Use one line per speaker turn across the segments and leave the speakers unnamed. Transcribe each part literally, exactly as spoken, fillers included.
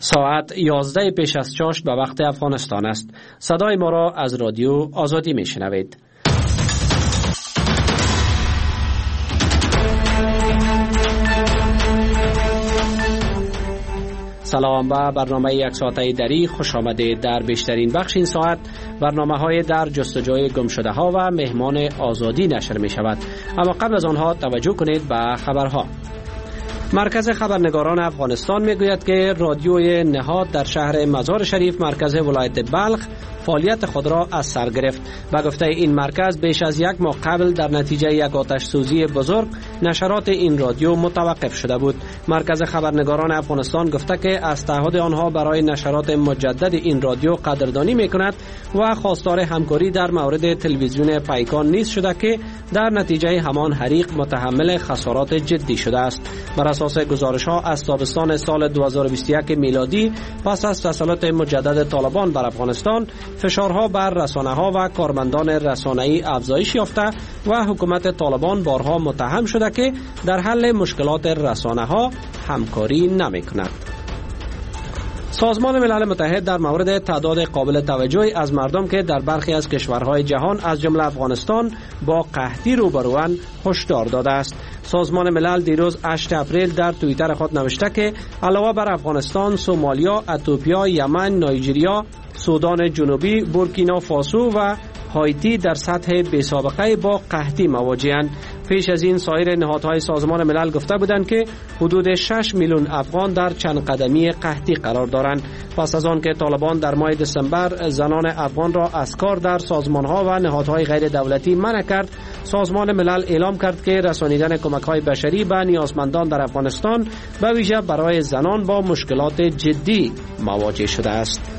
ساعت یازده پیش از چاشت به وقت افغانستان است. صدای ما را از رادیو آزادی می شنوید. سلام به برنامه یک ساعته دری خوش آمده. در بیشترین بخش این ساعت برنامه های در جستجوی گم شده ها و مهمان آزادی نشر می شود. اما قبل از آنها توجه کنید به خبرها. مرکز خبرنگاران افغانستان می گوید که رادیوی نهاد در شهر مزار شریف مرکز ولایت بلخ فعالیت خود را از سر گرفت. به گفته این مرکز بیش از یک ماه قبل در نتیجه یک آتش سوزی بزرگ نشرات این رادیو متوقف شده بود. مرکز خبرنگاران افغانستان گفته که از تعهد آنها برای نشرات مجدد این رادیو قدردانی می کند و خواستار همکاری در مورد تلویزیون پیکان نیز شده که در نتیجه همان حریق متحمل خسارات جدی شده است. بر اساس گزارش ها از تابستان سال دو هزار و بیست و یک میلادی پس از تسلط مجدد طالبان بر افغانستان فشارها بر رسانه ها و کارمندان رسانه‌ای افزایش یافته و حکومت طالبان بارها متهم شده که در حل مشکلات رسانه ها همکاری نمی کند. سازمان ملل متحد در مورد تعداد قابل توجهی از مردم که در برخی از کشورهای جهان از جمله افغانستان با قحطی روبروند هشدار داده است. سازمان ملل دیروز هشت اپریل در توییتر خود نوشته که علاوه بر افغانستان، سومالیا، اتیوپیا، یمن، نایجریا، سودان جنوبی، بورکینافاسو و هایتی در سطح بی‌سابقه با قحطی مواجه‌اند. پیش از این سایر نهادهای سازمان ملل گفته بودند که حدود شش میلیون افغان در چند قدمی قحطی قرار دارند. پس از آن که طالبان در ماه دسامبر زنان افغان را از کار در سازمانها و نهادهای غیر دولتی منع کرد، سازمان ملل اعلام کرد که رسانیدن کمک‌های بشری به نیازمندان در افغانستان به ویژه برای زنان با مشکلات جدی مواجه شده است.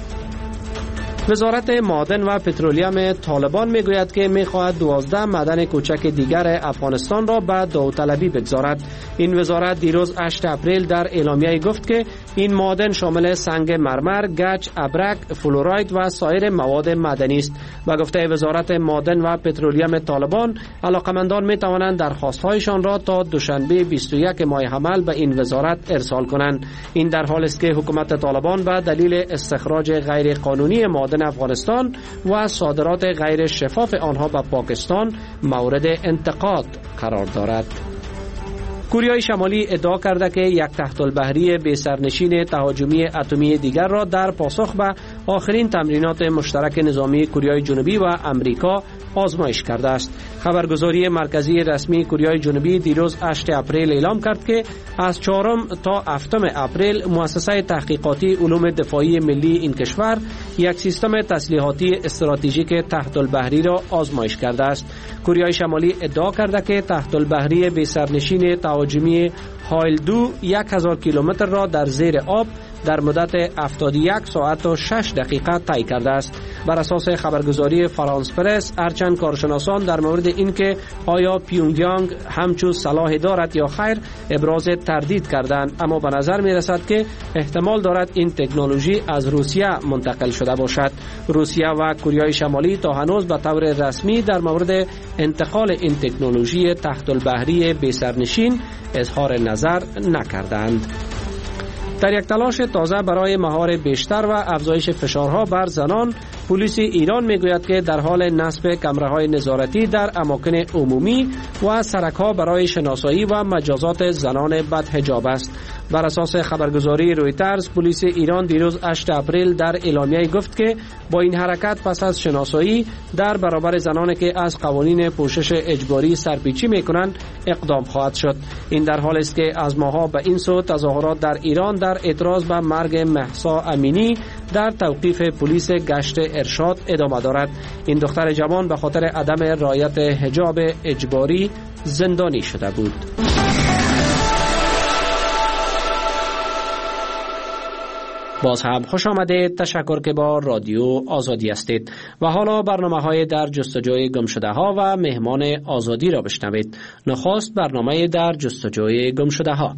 وزارت معادن و پترولیم طالبان میگوید که میخواهد دوازده معدن کوچک دیگر افغانستان را به داوطلبی بگذارد. این وزارت دیروز هشت اپریل در اعلامیه گفت که این معادن شامل سنگ مرمر، گچ، ابرک، فلوراید و سایر مواد معدنی است. به گفته وزارت معادن و پترولیم طالبان، علاقمندان می توانند درخواست‌هایشان را تا دوشنبه بیست و یک ماه حمل به این وزارت ارسال کنند. این در حالی است که حکومت طالبان به دلیل استخراج غیر قانونی معادن افغانستان و صادرات غیر شفاف آنها به پاکستان مورد انتقاد قرار دارد. کره شمالی ادعا کرده که یک تحت البحری بی سرنشین تهاجمی اتمی دیگر را در پاسخ به آخرین تمرینات مشترک نظامی کره جنوبی و امریکا آزمایش کرده است. خبرگزاری مرکزی رسمی کره جنوبی دیروز هشت اپریل اعلام کرد که از چهارم تا هفتم اپریل مؤسسه تحقیقاتی علوم دفاعی ملی این کشور یک سیستم تسلیحاتی استراتژیک تحت البحری را آزمایش کرده است. کره شمالی ادعا کرده که تحت البحری بی سرنشین تهاجمی هایل دو یک هزار کیلومتر را در زیر آب در مدت هفتاد و یک ساعت و شش دقیقه طی کرده است. بر اساس خبرگزاری فرانس پرس، هرچند کارشناسان در مورد اینکه آیا پیونگیانگ همچون صلاح دارد یا خیر ابراز تردید کردند، اما به نظر می رسد که احتمال دارد این تکنولوژی از روسیه منتقل شده باشد. روسیه و کره شمالی تا هنوز به طور رسمی در مورد انتقال این تکنولوژی تحت البحری بی سرنشین اظهار نظر نکردند. در یک تلاش تازه برای مهار بیشتر و افزایش فشارها بر زنان، پلیس ایران میگوید که در حال نصب کامراهای نظارتی در اماکن عمومی و سرک‌ها برای شناسایی و مجازات زنان بدحجاب است. بر اساس خبرگزاری رویترز، پلیس ایران دیروز هشت اپریل در اعلامیه گفت که با این حرکت پس از شناسایی در برابر زنانی که از قوانین پوشش اجباری سرپیچی میکنند اقدام خواهد شد. این در حالی است که از ماها به این سو تظاهرات در ایران در اعتراض به مرگ مهسا امینی در توقیف پلیس گشت ارشاد ادامه دارد. این دختر جوان به خاطر عدم رعایت حجاب اجباری زندانی شده بود. باز هم خوش آمدید. تشکر که با رادیو آزادی هستید و حالا برنامه های در جستجوی گمشده ها و مهمان آزادی را بشنوید. نخست برنامه در جستجوی گمشده ها.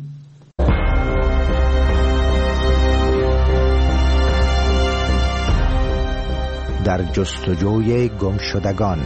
در جستجوی گمشدگان.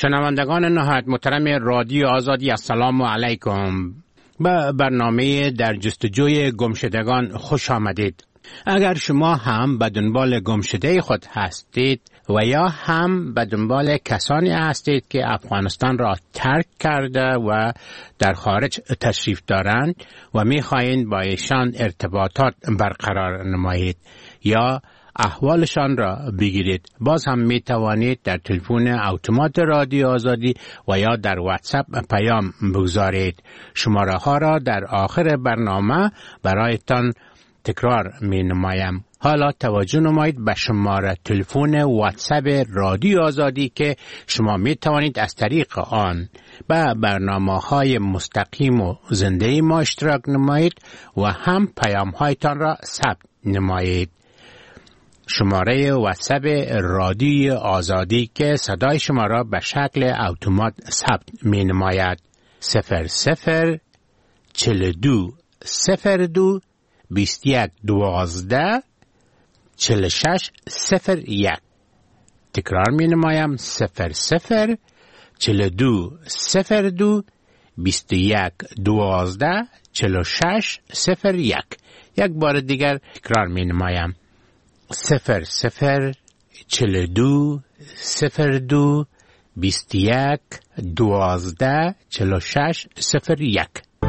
شنوندگان نهایت محترم رادیو آزادی، السلام علیکم. به برنامه در جستجوی گمشدگان خوش آمدید. اگر شما هم به دنبال گمشده خود هستید و یا هم به دنبال کسانی هستید که افغانستان را ترک کرده و در خارج تشریف دارند و می‌خواهید با ایشان ارتباطات برقرار نمایید یا احوالشان را بگیرید، باز هم می توانید در تلفن اتومات رادیو آزادی و یا در واتساپ پیام بگذارید. شماره ها را در آخر برنامه برایتان تکرار می نمایم. حالا توجه نمایید به شماره تلفن واتساپ رادیو آزادی که شما می توانید از طریق آن به برنامه های مستقیم و زنده ما اشتراک نمایید و هم پیام هایتان را ثبت نمایید. شماره واتساپ رادیو آزادی که صدای شما را به شکل اتومات ثبت می نماید صفر صفر چل دو صفر دو بیست یک دوازده چل شش صفر یک. تکرار می نمایم صفر صفر چل دو صفر دو بیست یک دوازده چل شش صفر یک. یک بار دیگر تکرار می نمایم صفر صفر چل دو صفر دو بیست یک دوازده چل شش صفر یک.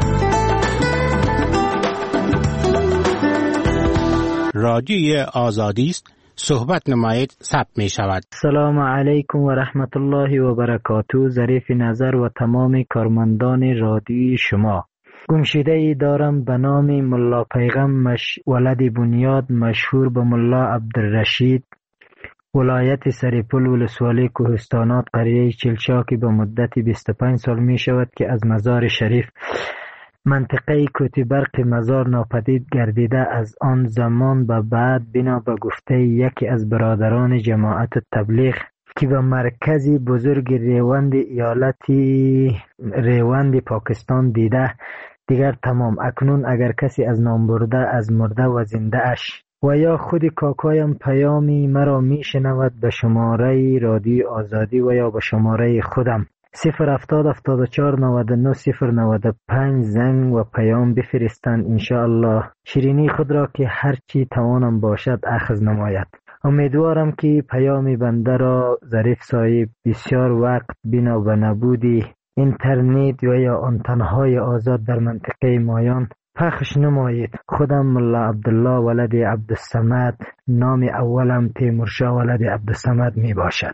رادیوی آزادی است، صحبت نمایید، ثبت می شود.
سلام علیکم و رحمت الله و برکاته. ظریف نظر و تمام کارمندان رادیوی شما. گمشده ای دارم به نام ملا پیغم مش... ولد بنیاد مشهور به ملا عبدالرشید، ولایت سریپل ولسوالی کوهستانات قریه چلچاکی. به مدت بیست و پنج سال می شود که از مزار شریف منطقه کوتی برق مزار ناپدید گردیده. از آن زمان به بعد بنا به گفته یکی از برادران جماعت تبلیغ که به مرکزی بزرگ ریوند ایالتی ریوند پاکستان دیده دیگر تمام. اکنون اگر کسی از نام برده از مرده و زنده اش و یا خود کاکایم پیامی مرا می شنود به شماره رادیو آزادی و یا به شماره خودم صفر هفتاد هفتاد و چهار نود و نه صفر نود و پنج زنگ و پیام بفرستند. انشاءالله شیرینی خود را که هرچی توانم باشد اخذ نماید. امیدوارم که پیام بنده را ظریف صاحب بسیار وقت بنا به نبودی اینترنت و یا آنتنهای آزاد در منطقه مایان پخش نمایید. خودم ملا عبدالله ولد عبدالصمد، نام اولم تیمورشاه ولد عبدالصمد می باشد.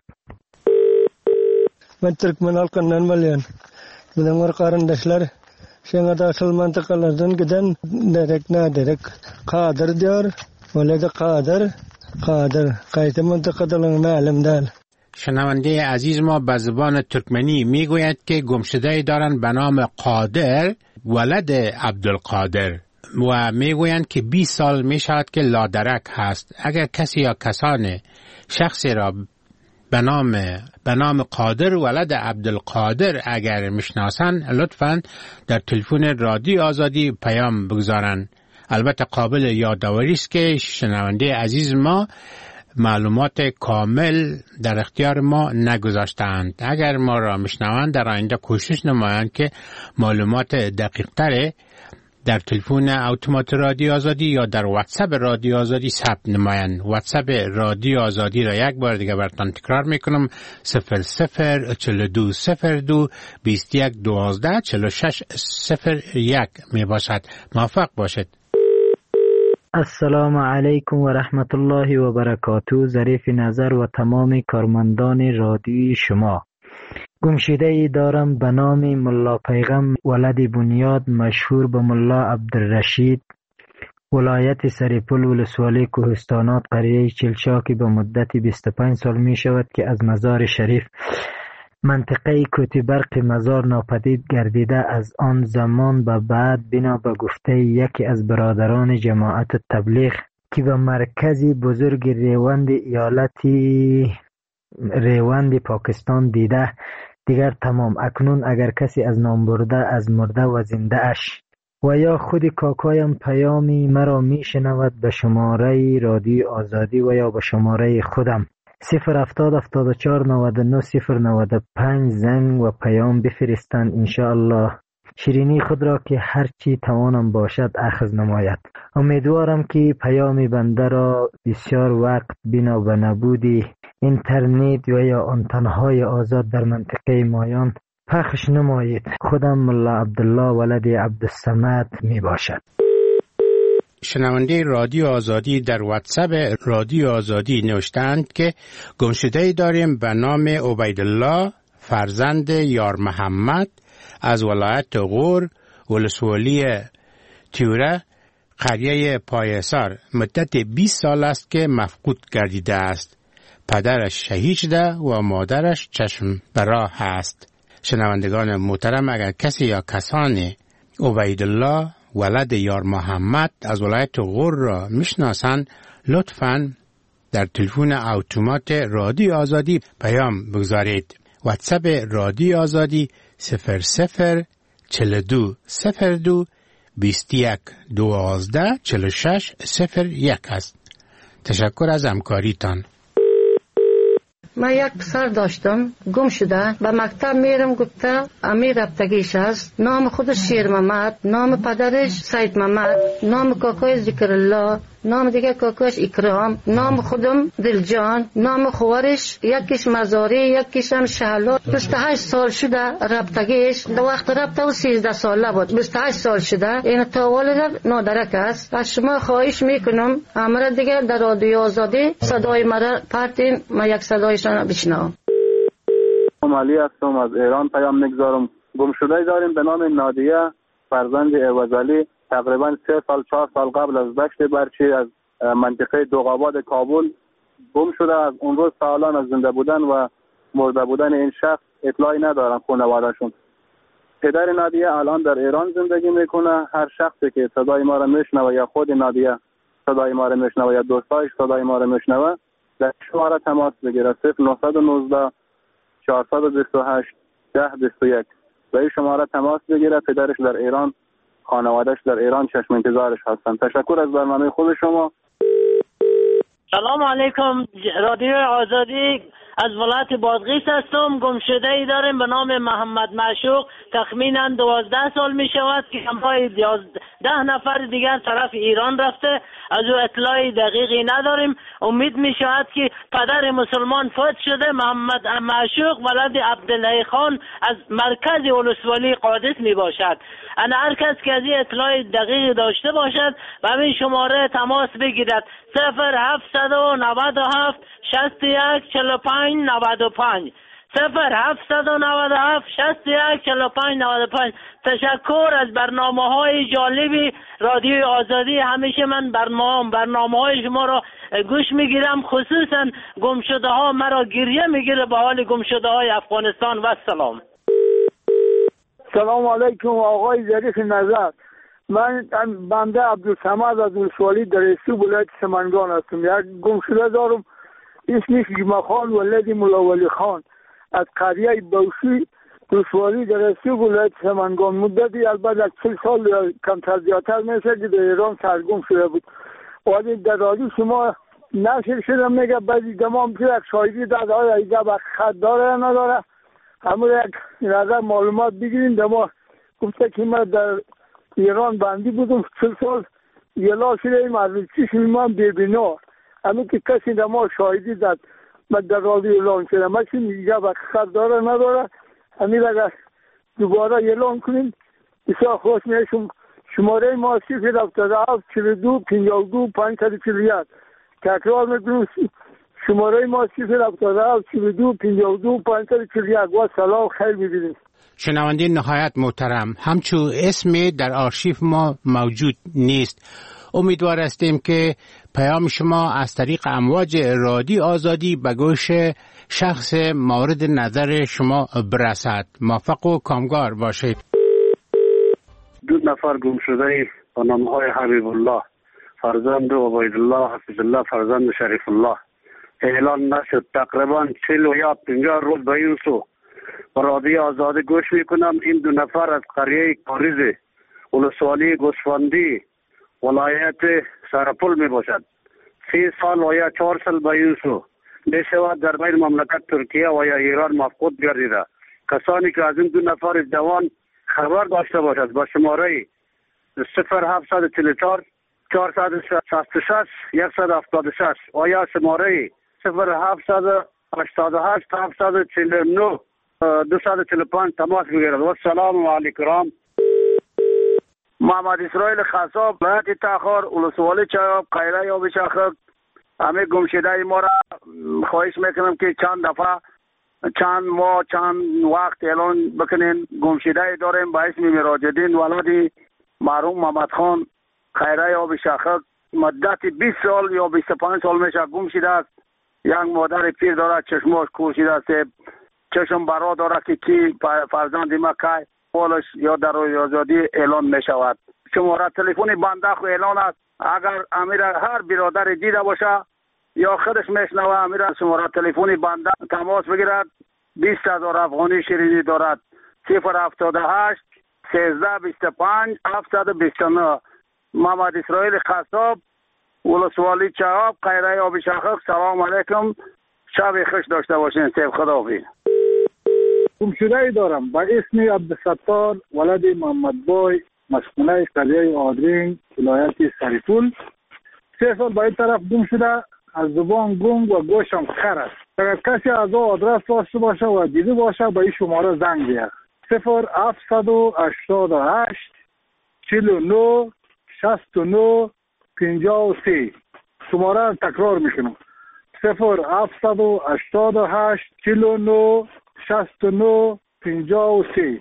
Ben Türkmen halkından malyan. Bunlar kardeşler şengada asıl mantıkalardan giden derek ne derek kadir diyor. Öyle de kadir kadir kayıtı mantıkadan معلم دال.
شنونده عزیز ما به زبان ترکمنی میگوید که گمشده دارند به نام قادر ولد عبدالقادر و میگویند که بیست سال می شود که لادرک هست. اگر کسی یا کسان شخصی را به نام به نام قادر ولد عبدالقادر اگر میشناسند لطفاً در تلفن رادیو آزادی پیام بگذارند. البته قابل یادآوری است که شنونده عزیز ما معلومات کامل در اختیار ما نگذاشتند. اگر ما را میشنوند در آینده کوشش نمایند که معلومات دقیق تر در تلفن اتومات رادیو آزادی یا در واتساپ رادیو آزادی ثبت نمایند. واتساپ رادیو آزادی را یک بار دیگه براتون تکرار میکنم صفر صفر چل دو صفر دو بیست یک دوازده چل شش صفر یک می باشد. موفق باشد.
السلام علیکم و رحمت الله و برکاته. ظریف نظر و تمام کارمندان رادیوی شما. گمشده ای دارم به نام ملا پیغم ولد بنیاد مشهور به ملا عبدالرشید، ولایت سریپل ولسوالی کوهستانات قریه چلچاکی. به مدت بیست و پنج سال می شود که از مزار شریف منطقه کوتی برق مزار ناپدید گردیده. از آن زمان به بعد بنا به گفته یکی از برادران جماعت تبلیغ که به مرکزی بزرگ ریوند ایالتی ریوند پاکستان دیده دیگر تمام. اکنون اگر کسی از نام برده از مرده و زنده اش و یا خود کاکایم پیامی مرا می شنود به شماره رادیو آزادی و یا به شماره خودم صفر هفتاد هفتاد و چهار نود و نه صفر نود و پنج زنگ و پیام بفرستند. انشاءالله شیرینی خود را که هرچی توانم باشد اخذ نماید. امیدوارم که پیام بنده را بسیار وقت بنا به نبودی اینترنت و یا آنتنهای آزاد در منطقه مایان پخش نمایید. خودم ملا عبدالله ولد عبدالصمد می باشد.
شنونده رادیو آزادی در واتساپ رادیو آزادی نوشتند که گمشده‌ای داریم به نام عبیدالله فرزند یار محمد از ولایت غور ولسوالی تیوره قریه پایسار. مدت بیست سال است که مفقود گردیده است. پدرش شهید شده و مادرش چشم براه است. شنوندگان محترم، اگر کسی یا کسانی عبیدالله ولد یار محمد از ولایت غور را میشناسند لطفاً در تلفن اتومات رادیو آزادی پیام بگذارید. واتساپ رادیو آزادی صفر صفر چهل و دو صفر دو بیست و یک دوازده چهل و شش صفر یک است. تشکر از همکاریتان.
من یک پسر داشتم گم شده، به مکتب میرم گفته امیر رفتگیش است. نام خودش شیر محمد، نام پدرش سید محمد، نام کاکای ذکر الله، نام دیگه کاکاش اکرام، نام خودم دلجان، نام خوارش یکیش مزاری یکیش هم شهلا. بیست و هشت سال شده رفتگیش. دو وقت رفته و سیزده ساله بود. بیست و هشت سال شده. این تا والد نادرک است. از شما خواهش میکنم امر دیگه در رادیو آزادی صدای مرا پرتین، ما یک صدایشان بشنوم.
علی هستم از ایران پیام میگذارم. گمشده داریم به نام نادیه فرزند عوضعلی. تقریبا سه سال چهار سال قبل از دشت برچی از منطقه دوغاباد کابل گم شده. از اون روز تا الان از زنده بودن و مرده بودن این شخص اطلاعی ندارن خانواده‌شون. پدر نادیه الان در ایران زندگی میکنه. هر شخصی که صدای ما را میشنوه یا خود نادیه صدای ما را میشنوه یا دوستایش صدای ما را میشنوه در شماره تماس بگیره صفر نه یک نه چهارصد و بیست و هشت ده بیست و یک و این شماره تماس بگیره. پدرش در ایران، خانواده‌اش در ایران چشم انتظارش هستن. تشکر از برنامه خوب شما.
سلام علیکم. رادیو آزادی از ولایت بادغیس هستم. گمشده ای داریم به نام محمد معشوق. تخمینا دوازده سال می شود که همراه ده نفر دیگر طرف ایران رفته. از او اطلاعی دقیقی نداریم. امید می شود که پدر مسلمان فوت شده. محمد معشوق ولد عبدالله خان از مرکز ولسوالی قادس می باشد. انا هر کس که از این اطلاع دقیق داشته باشد و همین شماره تماس بگیرد صفر هفتصد و نود و هفت شصت و یک چهل و پنج نود و پنج صفر هفتصد و نود و هفت شصت و یک چهل و پنج نود و پنج. تشکر از برنامه های جالبی رادیو آزادی. همیشه من برنامه برنامه های شما را گوش میگیرم، خصوصا گمشده ها مرا گریه میگیره به حال گمشده های افغانستان. و سلام.
سلام علیکم آقای ظریف نظر. من بنده عبدالصمد از ولسوالی در استو ولایت سمنگان هستم. یک گمشده دارم اسمش جمعه خان ولد مولا ولی خان از قریه بوشی ولسوالی در استو ولایت سمنگان. مدتی البته چل سال یا کمتر زیادتر میشه که در ایران سرگم شده بود. ولی در رادیو شما نشر شده میگه بعضی دمام که یک شاهدی داد آیا ایده به خط داره یا نداره. همون یک نظر معلومات بگیریم. دما گفته که من در ایران بندی بودم چل سال یلا شده ایم از چشم من ببینا. همون که کسی دما شاهدی داد من در رادیو اعلان شده. من چی میگه به خط داره نداره. همین اگر دوباره اعلان کنیم بسیار خوش میشم. شماره ما صفر هفتاد و هفت چهل و دو پنجاه و دو پانصد و چهل و یک. تکرار میکنم شماره ما صفر هفتاد و هفت چهل و دو پنجاه و دو پانصد و چهل و یک. و سلام خیر ببینید.
شنونده نهایت محترم، همچون اسمی در آرشیف ما موجود نیست. امیدوار هستیم که پیام شما از طریق امواج رادیو آزادی به گوش شخص مورد نظر شما برسد. موفق و کامگار باشید.
دو نفر گم شده با نامهای حبیب الله فرزند عبیدالله حفظ الله فرزند شریف الله اعلان نشد. تقریبا چهل و یا پنجاه روز به این سو رادیو آزادی گوش میکنم. این دو نفر از قریه کاریز ولسوالی گوسفندی ولایت سرپل می باشد. سی سال و یا چهار سال به این سو
بشود در بین مملکت ترکیه و یا ایران مفقود گردیده. کسانی که از این دو نفر جوان خبر داشته باشد با شماره صفر هفتصد و چهل و چهار چهارصد و شصت و شش صد و هفتاد و شش و یا شماره صفر هفتصد و هشتاد و هشت هفتصد و چهل و نه دویست و چهل و پنج تماس بگیرد. و السلام علیکم. محمد اسرائیل خصاب، ولایت تخار، ولسوالی چایاب، قیره یا بشاخک. همه گمشده ما را خواهش میکنم که چند دفعه چند ماه چند وقت اعلان بکنین. گمشده داریم به اسم میراجدین ولد مرحوم محمد خان خیره یا بشاخک. مدت بیست سال یا بیست و پنج سال میشه گم شده است. یک مادر پیر دارد، چشماش کورشیده است، چشم برا دارد که کی فرزند ما که پولش یا در روی آزادی اعلان می شود. شماره تلفن بنده خو اعلان است. اگر امیر هر برادر دیده باشه یا خودش میشنوه امیر شماره تلفن بنده تماس بگیرد. بیست هزار افغانی شیرینی دارد. صفر هفتاد و هشت سیزده بیست و پنج هفتصد و بیست و نه. محمد اسرائیل خصاب، ولسوالی چهاب، قیره آب شاخک. سلام علیکم، شب خوش داشته باشین. سیب خداحافظ.
گمشده ای دارم به اسم عبدالستار ولد محمد بای، مسکونه قریه آدرین، ولایت سریپول. سه سال به این طرف گم شده. از زبان گنگ و گوشم خر است. اگر کسی از او آدرس داشته باشه و دیده باشه به این شماره زنگ بیاد. صفر هفتصد و هشتاد و هشت چهل و نه شصت و نه پنجاه و سه. شماره را تکرار میکنم. صفر هفتصد و هشتاد و هشت چهل و نه شصت و نه پنجاه و سه.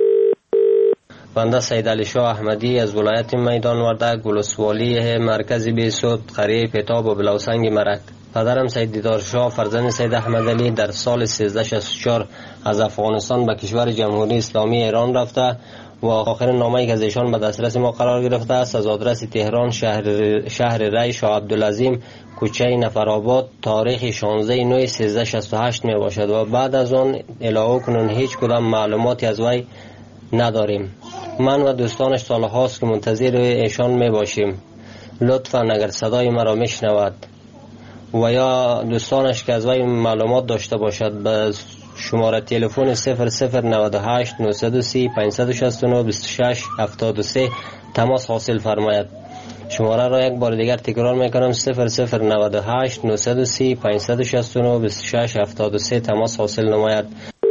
بنده سید علی شاه احمدی از ولایت میدان وردک، ولسوالی مرکز بیسود، قریه پتاب و بلوسنگ مرک. پدرم سید دیدار شاه فرزند سید احمد علی در سال سیزده شصت و چهار از افغانستان به کشور جمهوری اسلامی ایران رفته و آخرین نامه‌ای که از ایشان به دسترس ما قرار گرفته است از آدرس تهران، شهر شهر ری، شاه عبدالعظیم، کوچه نفرآباد، تاریخ شانزده نه سیزده شصت و هشت می باشد و بعد از آن الهو کنون هیچ کدام معلوماتی از وی نداریم. من و دوستانش سالهاست که منتظر ایشان می باشیم. لطفاً اگر صدای مرا میشنود و یا دوستانش که از وی معلومات داشته باشد به شماره تلفن صفر صفر نود و هشت نهصد و سی پانصد و شصت و نه بیست و شش هفتاد و سه تماس حاصل فرماید. شماره را یک بار دیگر تکرار میکنم. صفر صفر نود و هشت نهصد و سی پانصد و شصت و نه بیست و شش هفتاد و سه تماس حاصل نماید.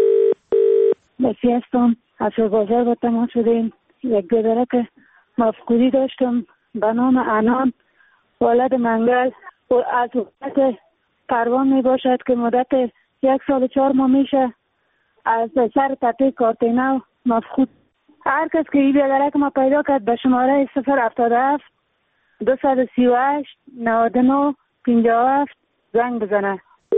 بسی هستم. از بازار با تماس شدیم. یک دادره که مفقودی داشتم به نام انان ولد منگل و از وقت پروان می باشد که مدت یک سال و چهار ماه میشه از سر تپه کارتینو مفقود. هر کس که این بیادره که ما پیدا کرد به شماره صفر هفتاد و هفت دویست و سی و هشت نود و نه پنجاه و هفت زنگ بزنه.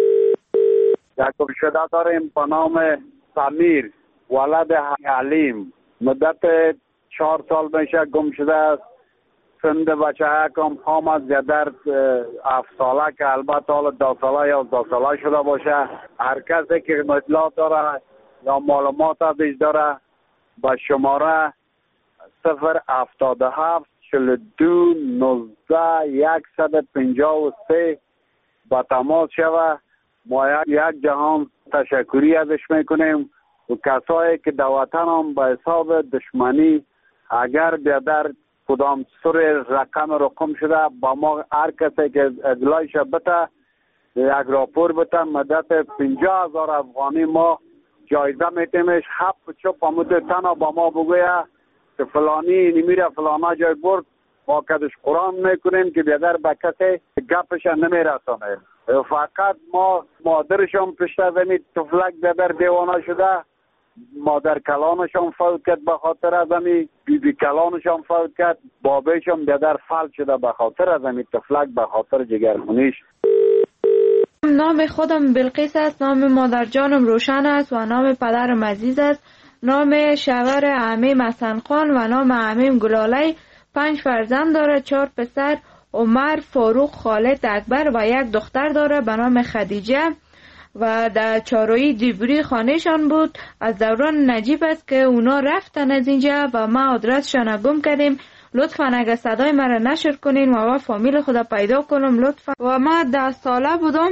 یک گمشده داریم به نام سمیر ولد حلیم. مدت چهار سال میشه گم شده است. سند بچه کم خام از در هفت ساله که البته حالا دو ساله یا دو ساله شده باشه. هر کسی که اطلاعات داره یا معلومات ازش داره با شماره صفر هفتاد و هفت چهل و دو نوزده صد و پنجاه و سه با تماس شوه. ما یک جهان تشکری ازش میکنیم و کسایی که در وطن هم به حساب دشمنی اگر بیادر کدام سر رقم رقم شده با ما هر کسی که اطلاعش بده یک راپور بده مدت پنجاه هزار افغانی ما جایزه میتیمش. هفت چپ همود تنها با ما بگویه که فلانی نمیره فلانا جای برد ما کدش قرآن میکنیم که بیادر به کسی گپش نمیرسانه. فقط ما مادرشم پشت زمین تفلک بیادر دیوانه شده. مادر کلانشان فوت کرد به خاطر از امی، بی بی کلانشان فوت کرد، بابیشان بیادر فلج شده به خاطر از امی تفلک به خاطر جگرخونیش.
نام خودم بلقیس است، نام مادر جانم روشن است و نام پدرم عزیز است. نام شوهر عمیم حسن خان و نام عمیم گلالی. پنج فرزند داره، چهار پسر عمر، فاروق، خالد، اکبر و یک دختر داره به نام خدیجه و در چارویی دیبری خانهشان بود. از دوران نجیب است که اونا رفتن از اینجا و ما آدرسشان گم کردیم. لطفا اگر صدای مرا نشر کنین و ما فامیل خدا پیدا کنم لطفا. و ما ده ساله بودم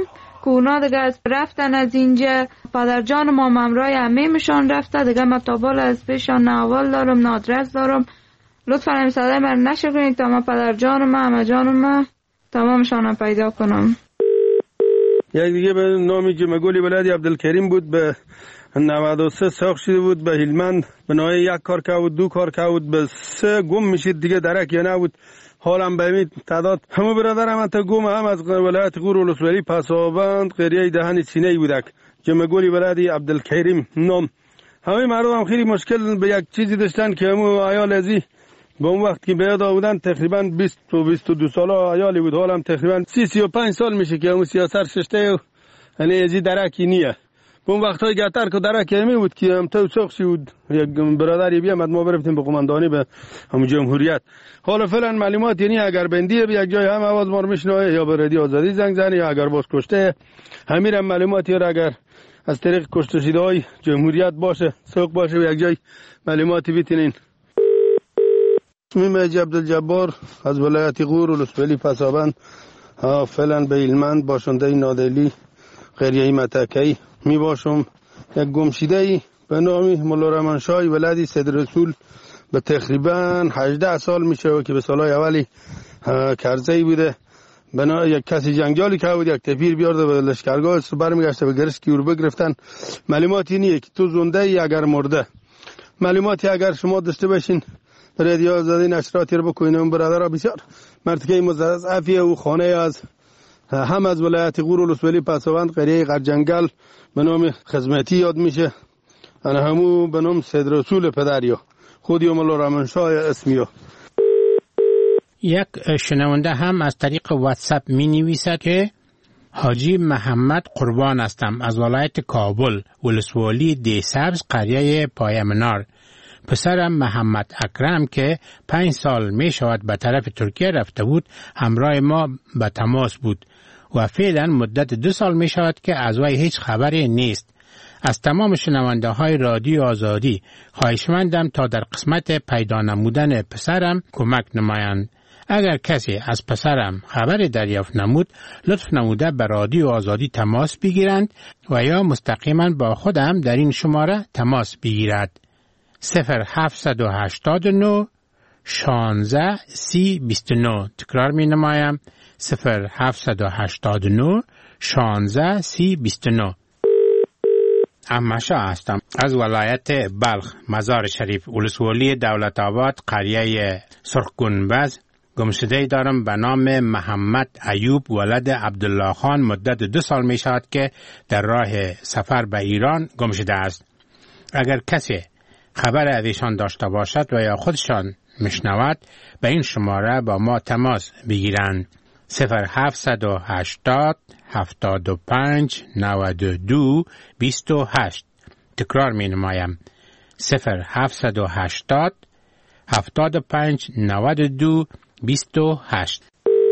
که اونا دیگه از رفتن از اینجا. پدر جان ما ممرای عمیمشان رفته دیگه. من تابال از پیشان نه اول دارم نه آدرس دارم. لطفا این صدای من نشر کنید تا ما پدر جان ما همه جان ما تمامشان پیدا کنم.
یک دیگه به نامی جمگولی ولادی عبدالکریم بود، به نود و سه ساخت شده بود، به هلمند به نوع یک کار که بود، دو کار که بود، به سه گم میشید دیگه درک یا نبود. حالم به امید تعداد همه برادرم انت گم هم از ولایت غور ولسوالی پسابند قریه دهن سینه بودک. جمگولی ولادی عبدالکریم نام. همه مردم هم خیلی مشکل به یک چیزی داشتن که همو عیال ازی به اون وقت که بیاد آودن تقریبا بیست و بیست و دو ساله عیالی بود. حالم تقریبا سی سی و پنج سال میشه که همو سیاست ششته و یعنی ازی درکی نیه. به اون وقت های گتر که درک همی بود که هم تو ساخشی بود یک برادری بیامد ما برفتیم به قماندانی به همون جمهوریت. حالا فعلا معلومات یعنی اگر بندیه به یک جای هم آواز ما رو میشنوه یا به رادیو آزادی زنگ زنی یا اگر باز کشته همین هم معلوماتی را اگر از طریق کشته شده های جمهوریت باشه سوق باشه به یک جای معلوماتی بیتینین. اسمی مجی عبدالجبار از ولایت غور ولسوالی پسابند فعلا به هلمند باشنده نادلی قریه متکی می باشم. یک گمشیده ای به نامی مولا رحمنشاه ولادی سید رسول به تقریبا هجده سال میشه و که به سالهای اولی کرزه‌ای بوده. بنا یک کسی جنگجالی که بود یک تپیر بیارده به لشکرگاه است برمیگشته به گرش کیور بگرفتن. معلوماتی اینه که تو زنده ای اگر مرده. معلوماتی اگر شما داشته باشین رادیو آزادی نشراتی رو بکنین. اون برادرها بسیار مرتکه مضاعفی و خانه از هم از ولایت غور ولسوالی پسابند قریه قرجنگل به نام خدمتی یاد میشه. انا همو به نام سید رسول پدریا خودی مولا رحمنشاه اسمیو.
یک شنونده هم از طریق واتساپ می نویسد که حاجی محمد قربان هستم از ولایت کابل ولسوالی دیسبز قریه پایمنار. پسرم محمد اکرم که پنج سال می شود به طرف ترکیه رفته بود همراه ما به تماس بود و فعلا مدت دو سال می شود که از وی هیچ خبری نیست. از تمام شنونده های رادیو آزادی خواهشمندم تا در قسمت پیدا نمودن پسرم کمک نمایند. اگر کسی از پسرم خبری دریافت نمود لطف نموده به رادیو آزادی تماس بگیرند و یا مستقیما با خودم در این شماره تماس بگیرد. صفر هفتصد و هشتاد و نه شانزده سی بیست و نه. تکرار می نمایم صفر هفتصد و هشتاد و نه شانزده سی بیست و نه. احمدشاه هستم از ولایت بلخ مزار شریف ولسوالی دولت آباد قریه سرخ گنبز. گمشده دارم به نام محمد ایوب ولد عبدالله خان. مدت دو سال می شود که در راه سفر به ایران گمشده است. اگر کسی خبر از ایشان داشته باشد و یا خودشان میشنود به این شماره با ما تماس بگیرند. صفر هفتصد و هشتاد هفتاد و پنج نود و دو بیست و هشت. تکرار می نمایم صفر هفتصد و هشتاد هفتاد و پنج نود و دو بیست و هشت.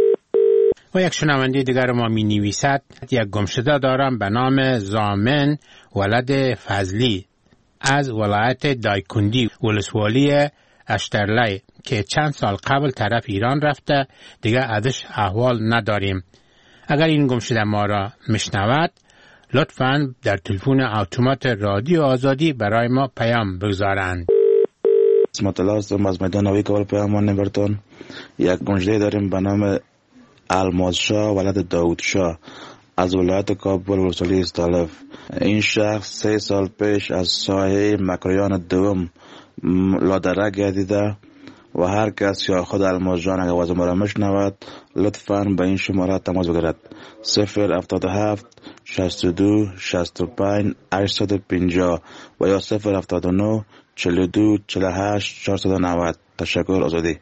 و یک شنونده دیگر ما می نویسد یک گمشده دارم به نام زامن ولد فضلی از ولایت دایکندی ولسوالی اشترلی که چند سال قبل طرف ایران رفته دیگه ازش احوال نداریم. اگر این گمشده ما را میشنود لطفاً در تلفن اتومات رادیو آزادی برای ما پیام بگذارند.
اسمت الله هستم از میدان نوی کابل پیامان نبرتون. یک گمشده داریم به نام الماس شاه ولد داود شاه از ولایت کابل ولسوالی استالف. این شخص سه سال پیش از ساحه مکریان دوم لادره گردیده و هر کس یا خود الماس جان اگر آواز ما را میشنود لطفاً به این شماره تماس بگیرد. صفر هفتاد و هفت شصت و دو شصت و پنج هشتصد و پنجاه و یا صفر هفتاد و نه چهل و دو چهل و هشت چهارصد و نود. تشکر. آزادی.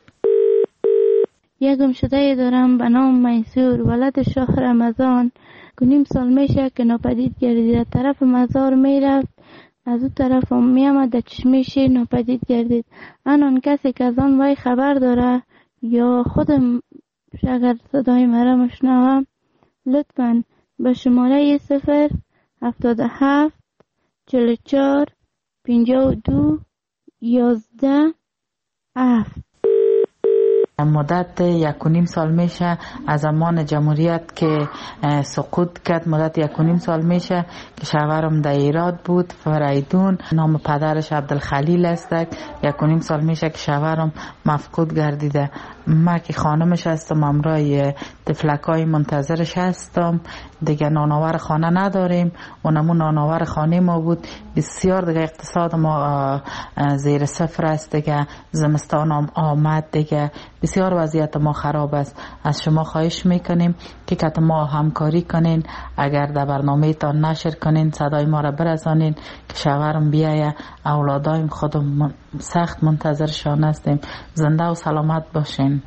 یک گمشده دارم به نام منصور ولد شاه رمضان. نیم سال میشه که ناپدید گردید. طرف مزار میرفت از اون طرف هم میامد در چشمه شیر ناپدید گردید. آن کسی که از آن وی خبر داره یا خودم اگر صدای مرا مشنوم لطفاً به شماره صفر هفتاد و هفت چهل و چهار پنجاه و دو یازده هفت.
مدت یک و نیم سال میشه از زمان جمهوریت که سقوط کرد، مدت یک و نیم سال میشه که شوهرم در ایراد بود، فریدون، نام پدرش عبدالخلیل است. یک و نیم سال میشه که شوهرم مفقود گردیده. ما که خانمش هستم، امرای تفلکای منتظرش هستم. دیگه نانآور خانه نداریم، اونمون نانآور خانه ما بود. بسیار دیگه اقتصاد ما زیر صفر است، دیگه زمستان هم آمد، دیگه بسیار وضعیت ما خراب است. از شما خواهش میکنیم که کت ما همکاری کنین، اگر در برنامه تان نشر کنین صدای ما را برسانین که شوهرم بیایه. اولادایم خودم سخت منتظرشان هستیم. زنده و سلامت باشین.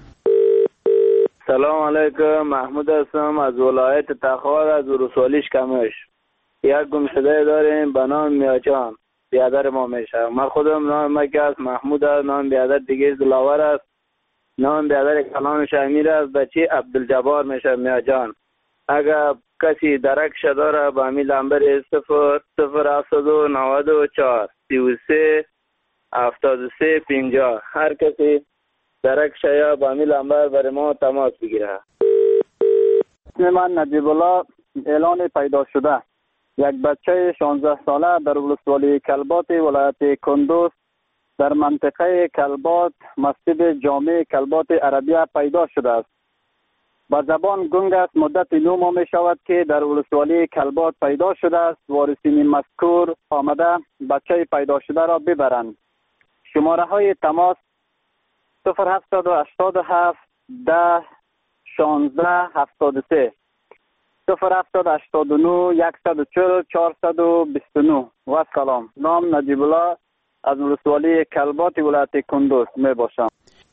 سلام علیکم، محمود هستم از ولایت تخار، از ولسوالی کمش. یک گمشده داریم به نام میاجان، بیادر ما میشه. من خودم نام مکه است، محمود است. نام بیادر دیگه دلاور است. نام بیادر کلامش امیر است. بچه عبدالجبار میشه میاجان. اگر کسی درک داره با امی لنبر صفر صفر هفتاد و نود و چهار سی و سه هفتاد و سه پنجاه، هر کسی درک یا با امی لنبر برای ما تماس بگیره. اسم من نجیب الله، اعلان پیدا شده. یک بچه شانزده ساله در ولسوالی کلبات ولایت کندوز در منطقه کلبات مسجد جامع کلبات عربیه پیدا شده است. با زبان گنگ است. مدت نو ماه می شود که در ولسوالی کلبات پیدا شده است. وارثین مذکور آمده بچه پیدا شده را ببرند. شماره های تماس صفر هفتاد و هشتاد و هفت ده شانزده هفتاد و سه، صفر هفتاد هشتاد و نه یکصد و چهل چهارصد و بیست و نه. و سلام. نام نجیب الله از ولسوالی کلبات ولایت کندوز می باشم.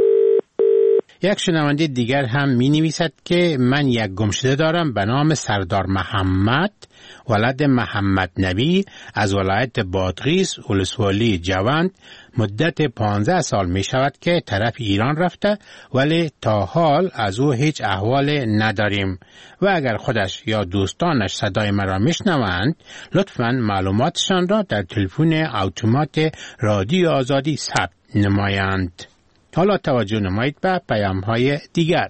یک شنونده دیگر هم می نویسد که من یک گمشده دارم به نام سردار محمد ولد محمد نبی از ولایت بادغیس ولسوالی جوند. مدت پانزده سال می شود که طرف ایران رفته ولی تا حال از او هیچ احوال نداریم و اگر خودش یا دوستانش صدای مرا می شنوند لطفاً معلوماتشان را در تلفن اتومات رادیو آزادی ثبت نمایند. حالا توجه نمایید به پیام های دیگر.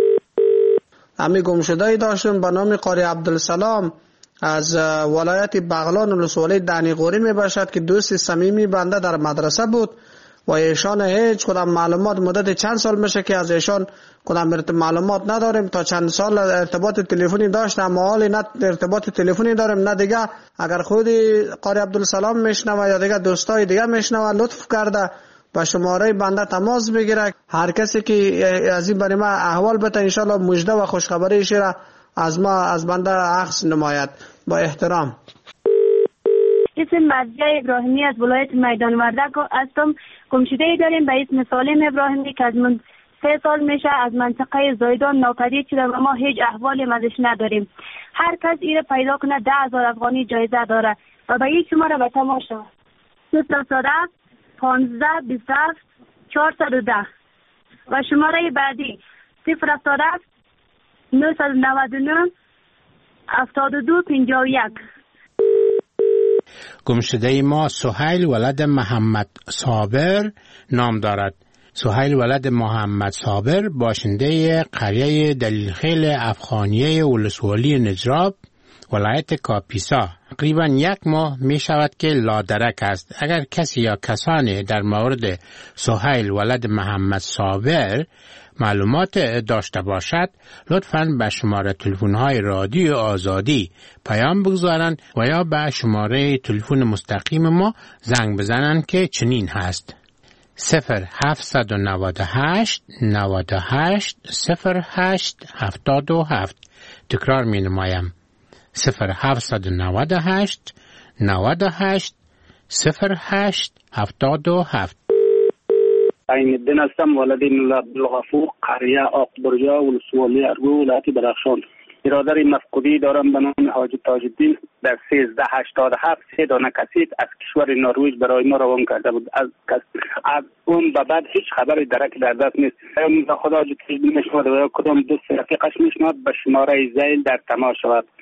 امی گمشده‌ای داشتم به نام قاری عبدالسلام از ولایت بغلان ولسوالی دنیقوری می باشد که دوست صمیمی بنده در مدرسه بود و ایشان هیچ کدام معلومات مدت چند سال میشه که از ایشان کدام معلومات نداریم. تا چند سال ارتباط تلفنی داشت اما حالی نه ارتباط تلفنی داریم نه دیگه. اگر خودی قاری عبدالسلام میشنوه یا دیگه دوستای دیگه میشنوه لطف کرده با شماره بنده تماس بگیره. هر کسی که از این برای ما احوال بده انشالله مژده و خوشخبریش را از ما از بنده اخذ نماید. با احترام.
اسم مرضیه ابراهیمی از ولایت میدان وردک هستم. گمشده‌ای داریم به اسم سالم ابراهیمی که از من سه سال میشه از منطقه زایدان ناپدید شده و ما هیچ احوالی ازش نداریم. هر کس ایره پیدا کنه ده هزار افغانی جایزه داره و به این شماره به تماشا صفر صد پانزده بیست و هفت چهارصد و ده و شماره بعدی صفر هفتاد و هفت نهصد و نود و نه هفتاد و دو پنجاه و یک.
گمشده ما سهیل ولد محمد صابر نام دارد. سهیل ولد محمد صابر باشنده قریه دلیلخیل افغانیه ولسوالی نجراب ولایت کاپیسا تقریبا یک ماه می شود که لادرک است. اگر کسی یا کسانی در مورد سهیل ولد محمد صابر معلومات داشته باشد لطفاً به شماره تلفن‌های رادیو آزادی پیام بگذارند و یا به شماره تلفن مستقیم ما زنگ بزنند که چنین هست: صفر هفتصد و نود و هشت نود و هشت صفر هشت هفتاد و هفت. تکرار می نمایم: صفر هفتصد و نود و هشت نود و هشت صفر هشت هفتاد و هفت.
عین الدین هستم، ولد مولا عبدالغفور، قریه آقبرجا ولسوالی ارگو ولایت درخشان. برادر مفقودی دارم به نام حاجی تاج الدین در سیزده هشتاد و هفت سه دانه کسیت از کشور نروژ برای ما روان کرده بود. از از اون به بعد هیچ خبری درک در دست نیست. یا خدا حاجی تاج الدین میشنود و یا کدام دوست رفیقش میشنود به شماره زیل در تماس شود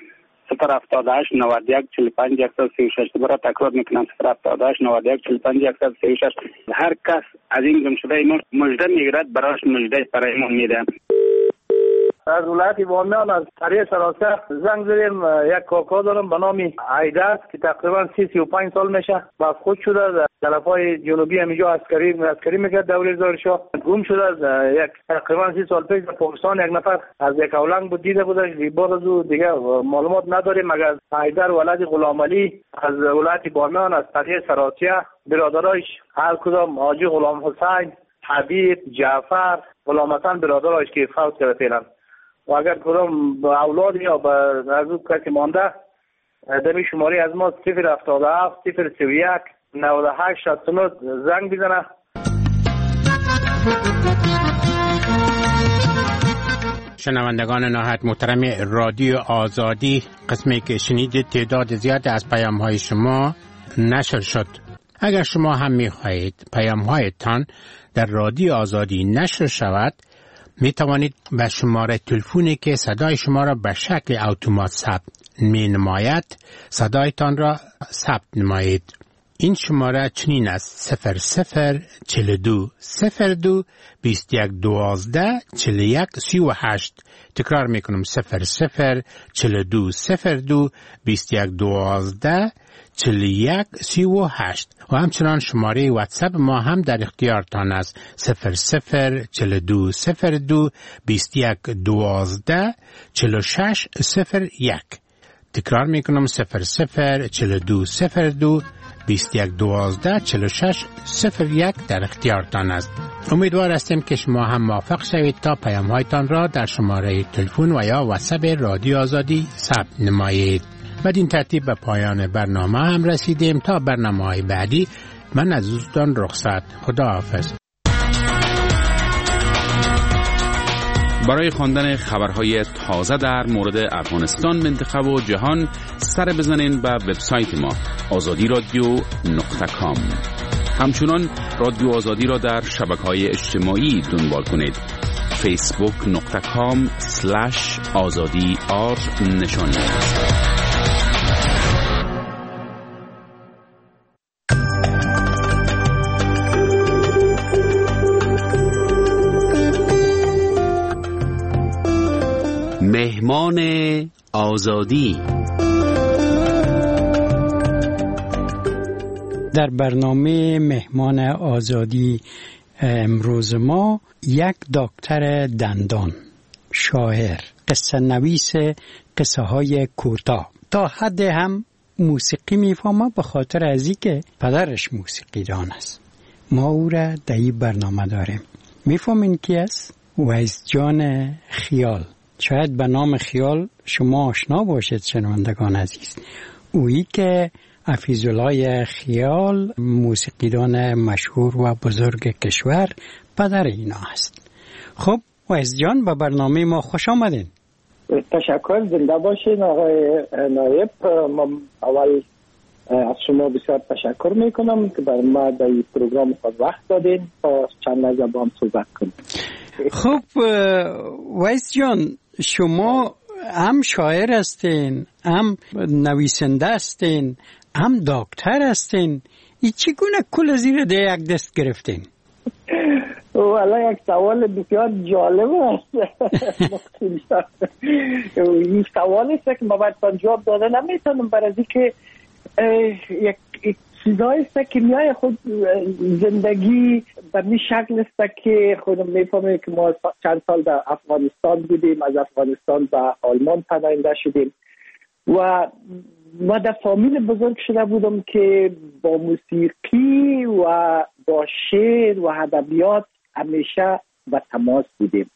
صفر هفتاد و هشت نود و یک چهل و پنج صد و سی و شش. دوباره تکرار میکنم صفر هفتاد و هشت نود و یک چهل و پنج صد و سی و شش. هر کس از این گمشده ما مژده میگیرد برایش مژده برایمون میده.
از ولایت بامیان از قریه سراسر زنگ زدیم. یک کاکا دارم به نام عیدر که تقریبا سی سی و پنج سال میشه، مفقود شده در طرفای جنوبی همینجا عسکری عسکری میکرد دوره زارشاه. گم شده از یک تقریبا سی سال پیش در پاکستان. یک نفر از یک اولنگ بود دیده بودش، بعد از او دیگه معلومات نداریم مگر عیدر ولد غلام علی از ولایت بامیان از قریه سراسر. برادرایش هر کدام حاجی غلام حسین، حبیب، جعفر، غلام حسن برادرایش که فوت کرده فعلا. و اگر کدام با اولاد یا با از او کسی مانده دمی شماری از ما صفر هفتاد و هفت صفر سی و یک نود و هشت شصت و نه زنگ بزنه.
شنوندگان نهایت محترم رادیو آزادی، قسمی که شنیدید تعداد زیاد از پیام های شما نشر شد. اگر شما هم می خواهید پیام هایتان در رادیو آزادی نشر شود، می توانید به شماره تلفنی که صدای شما را به شکل اتومات ثبت می نماید صدایتان را ثبت نمایید. این شماره چنین است: صفر صفر چهل دو صفر دو بیست یک دوازده چهل یک سی و هشت. تکرار می کنم: صفر صفر چهل دو صفر دو بیست یک دوازده چهل یک سی و هشت. و همچنان شماره واتساپ ما هم در اختیارتان است: صفر صفر چهل دو صفر دو بیست یک دوازده چهل شش صفر یک. تکرار می کنم: صفر صفر چهل دو صفر دو بیست یک دوازده چهل شش صفر یک در اختیارتان است. امیدوار هستیم که شما هم موافق شوید تا پیام هایتان را در شماره تلفن و یا واتساپ رادیو آزادی ثبت نمایید. بدین ترتیب به پایان برنامه هم رسیدیم. تا برنامه های بعدی من از دوستان رخصت. خداحافظ.
برای خواندن خبرهای تازه در مورد افغانستان، منطقه و جهان سر بزنین به وبسایت ما آزادی رادیو نقطه کام. همچنان رادیو آزادی را در شبکه‌های اجتماعی دنبال کنید: فیسبوک نقطه کام سلش آزادی آر نشانی.
مهمان آزادی.
در برنامه مهمان آزادی امروز ما یک دکتر دندان، شاعر، قصه نویس قصه های کوتاه، تا حد هم موسیقی میفهمه به خاطر از اینکه پدرش موسیقی دان است. ما او را در این برنامه داریم. میفهمین کی است؟ ویس جان خیال. شاید به نام خیال شما آشنا باشید شنوندگان عزیز. اویی که حفیظالله خیال موسیقیدان مشهور و بزرگ کشور پدر اینا است. خب ویس جان به برنامه ما خوش آمدین.
تشکر، زنده باشین آقای نایب. ما اول از شما بسیار تشکر میکنم که بر ما در این پروگرام خود وقت دادین تا چند لحظه با هم صحبت کنیم.
خب ویس جان، شما هم شاعر هستین، هم نویسنده هستین، هم دکتر هستین. ای چگونه کل زیر ده یک دست گرفتین؟
والا یک سوال بسیار جالب است. این سوال است که ما باید جواب داده نمیتونم، برای اینکه یک چیزایی است که میای خود زندگی به می شکل است که خودم میفهمم که ما چند سال در افغانستان بودیم، از افغانستان به آلمان پناهنده شدیم و ما در فامیل بزرگ شده بودم که با موسیقی و با شعر و ادبیات همیشه به تماس بودیم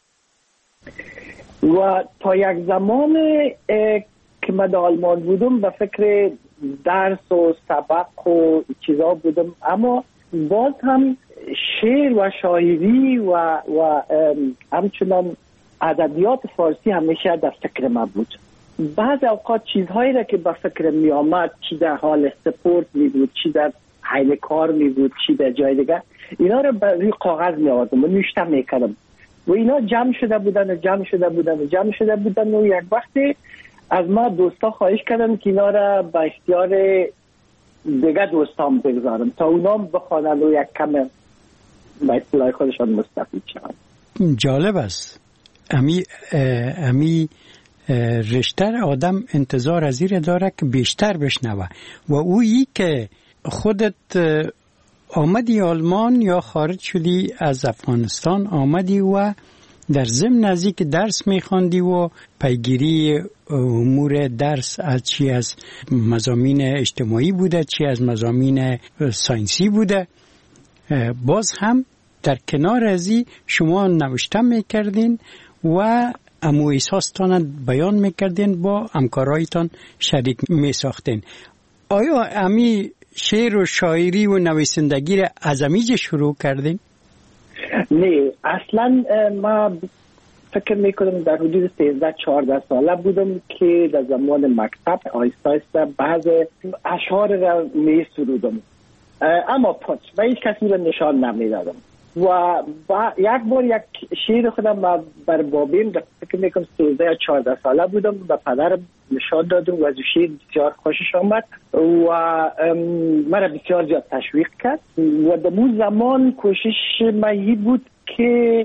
و تا یک زمان که من در آلمان بودم به فکر درس و سبق و چیزا بودم، اما باز هم شعر و شاعری و و همچنان ادبیات فارسی همیشه در فکر من بود. بعض اوقات چیزهایی را که به فکر می آمد، چی در حال سپورت می بود، چی در حال کار می بود، چی در جای دیگر، اینا رو به روی کاغذ می آوردم و نوشته می کردم و اینا جمع شده بودن و جمع شده بودن و جمع شده بودن و یک وقتی از ما دوستا خواهش کردن که اینا را به اختیار دیگه دوستان بگذارم تا اونام بخوانند و یک کم به اصطلاح خودشان مستفید شوند.
جالب است. امی امی رشته آدم انتظار از این داره که بیشتر بشنوه و اویی که خودت آمدی آلمان یا خارج شدی از افغانستان آمدی و در ضمن نزدیک درس میخواندی و پیگیری امور درس از چی از مضامین اجتماعی بوده چی از مضامین ساینسی بوده، باز هم در کنار ازی شما نوشته میکردین و امو احساستان بیان میکردین با همکارایتان شریک میساختین. آیا امی شعر و شاعری و نویسندگی را از امیج شروع کردین؟
نه، اصلا ما فکر میکنم در حدود سیزده چهارده ساله بودم که در زمان مکتب آیسته آیسته بعض اشعار را می سرودم، اما پس و هیچ کسی را نشان نمیدادم و با یک بار یک شعر خودم بر بابیم در فکر میکنم سیزده چهارده ساله بودم و پدرم نشان دادم و از شعر بسیار خوشش آمد و مرا بسیار زیاد تشویق کرد و در اون زمان کوشش من بود که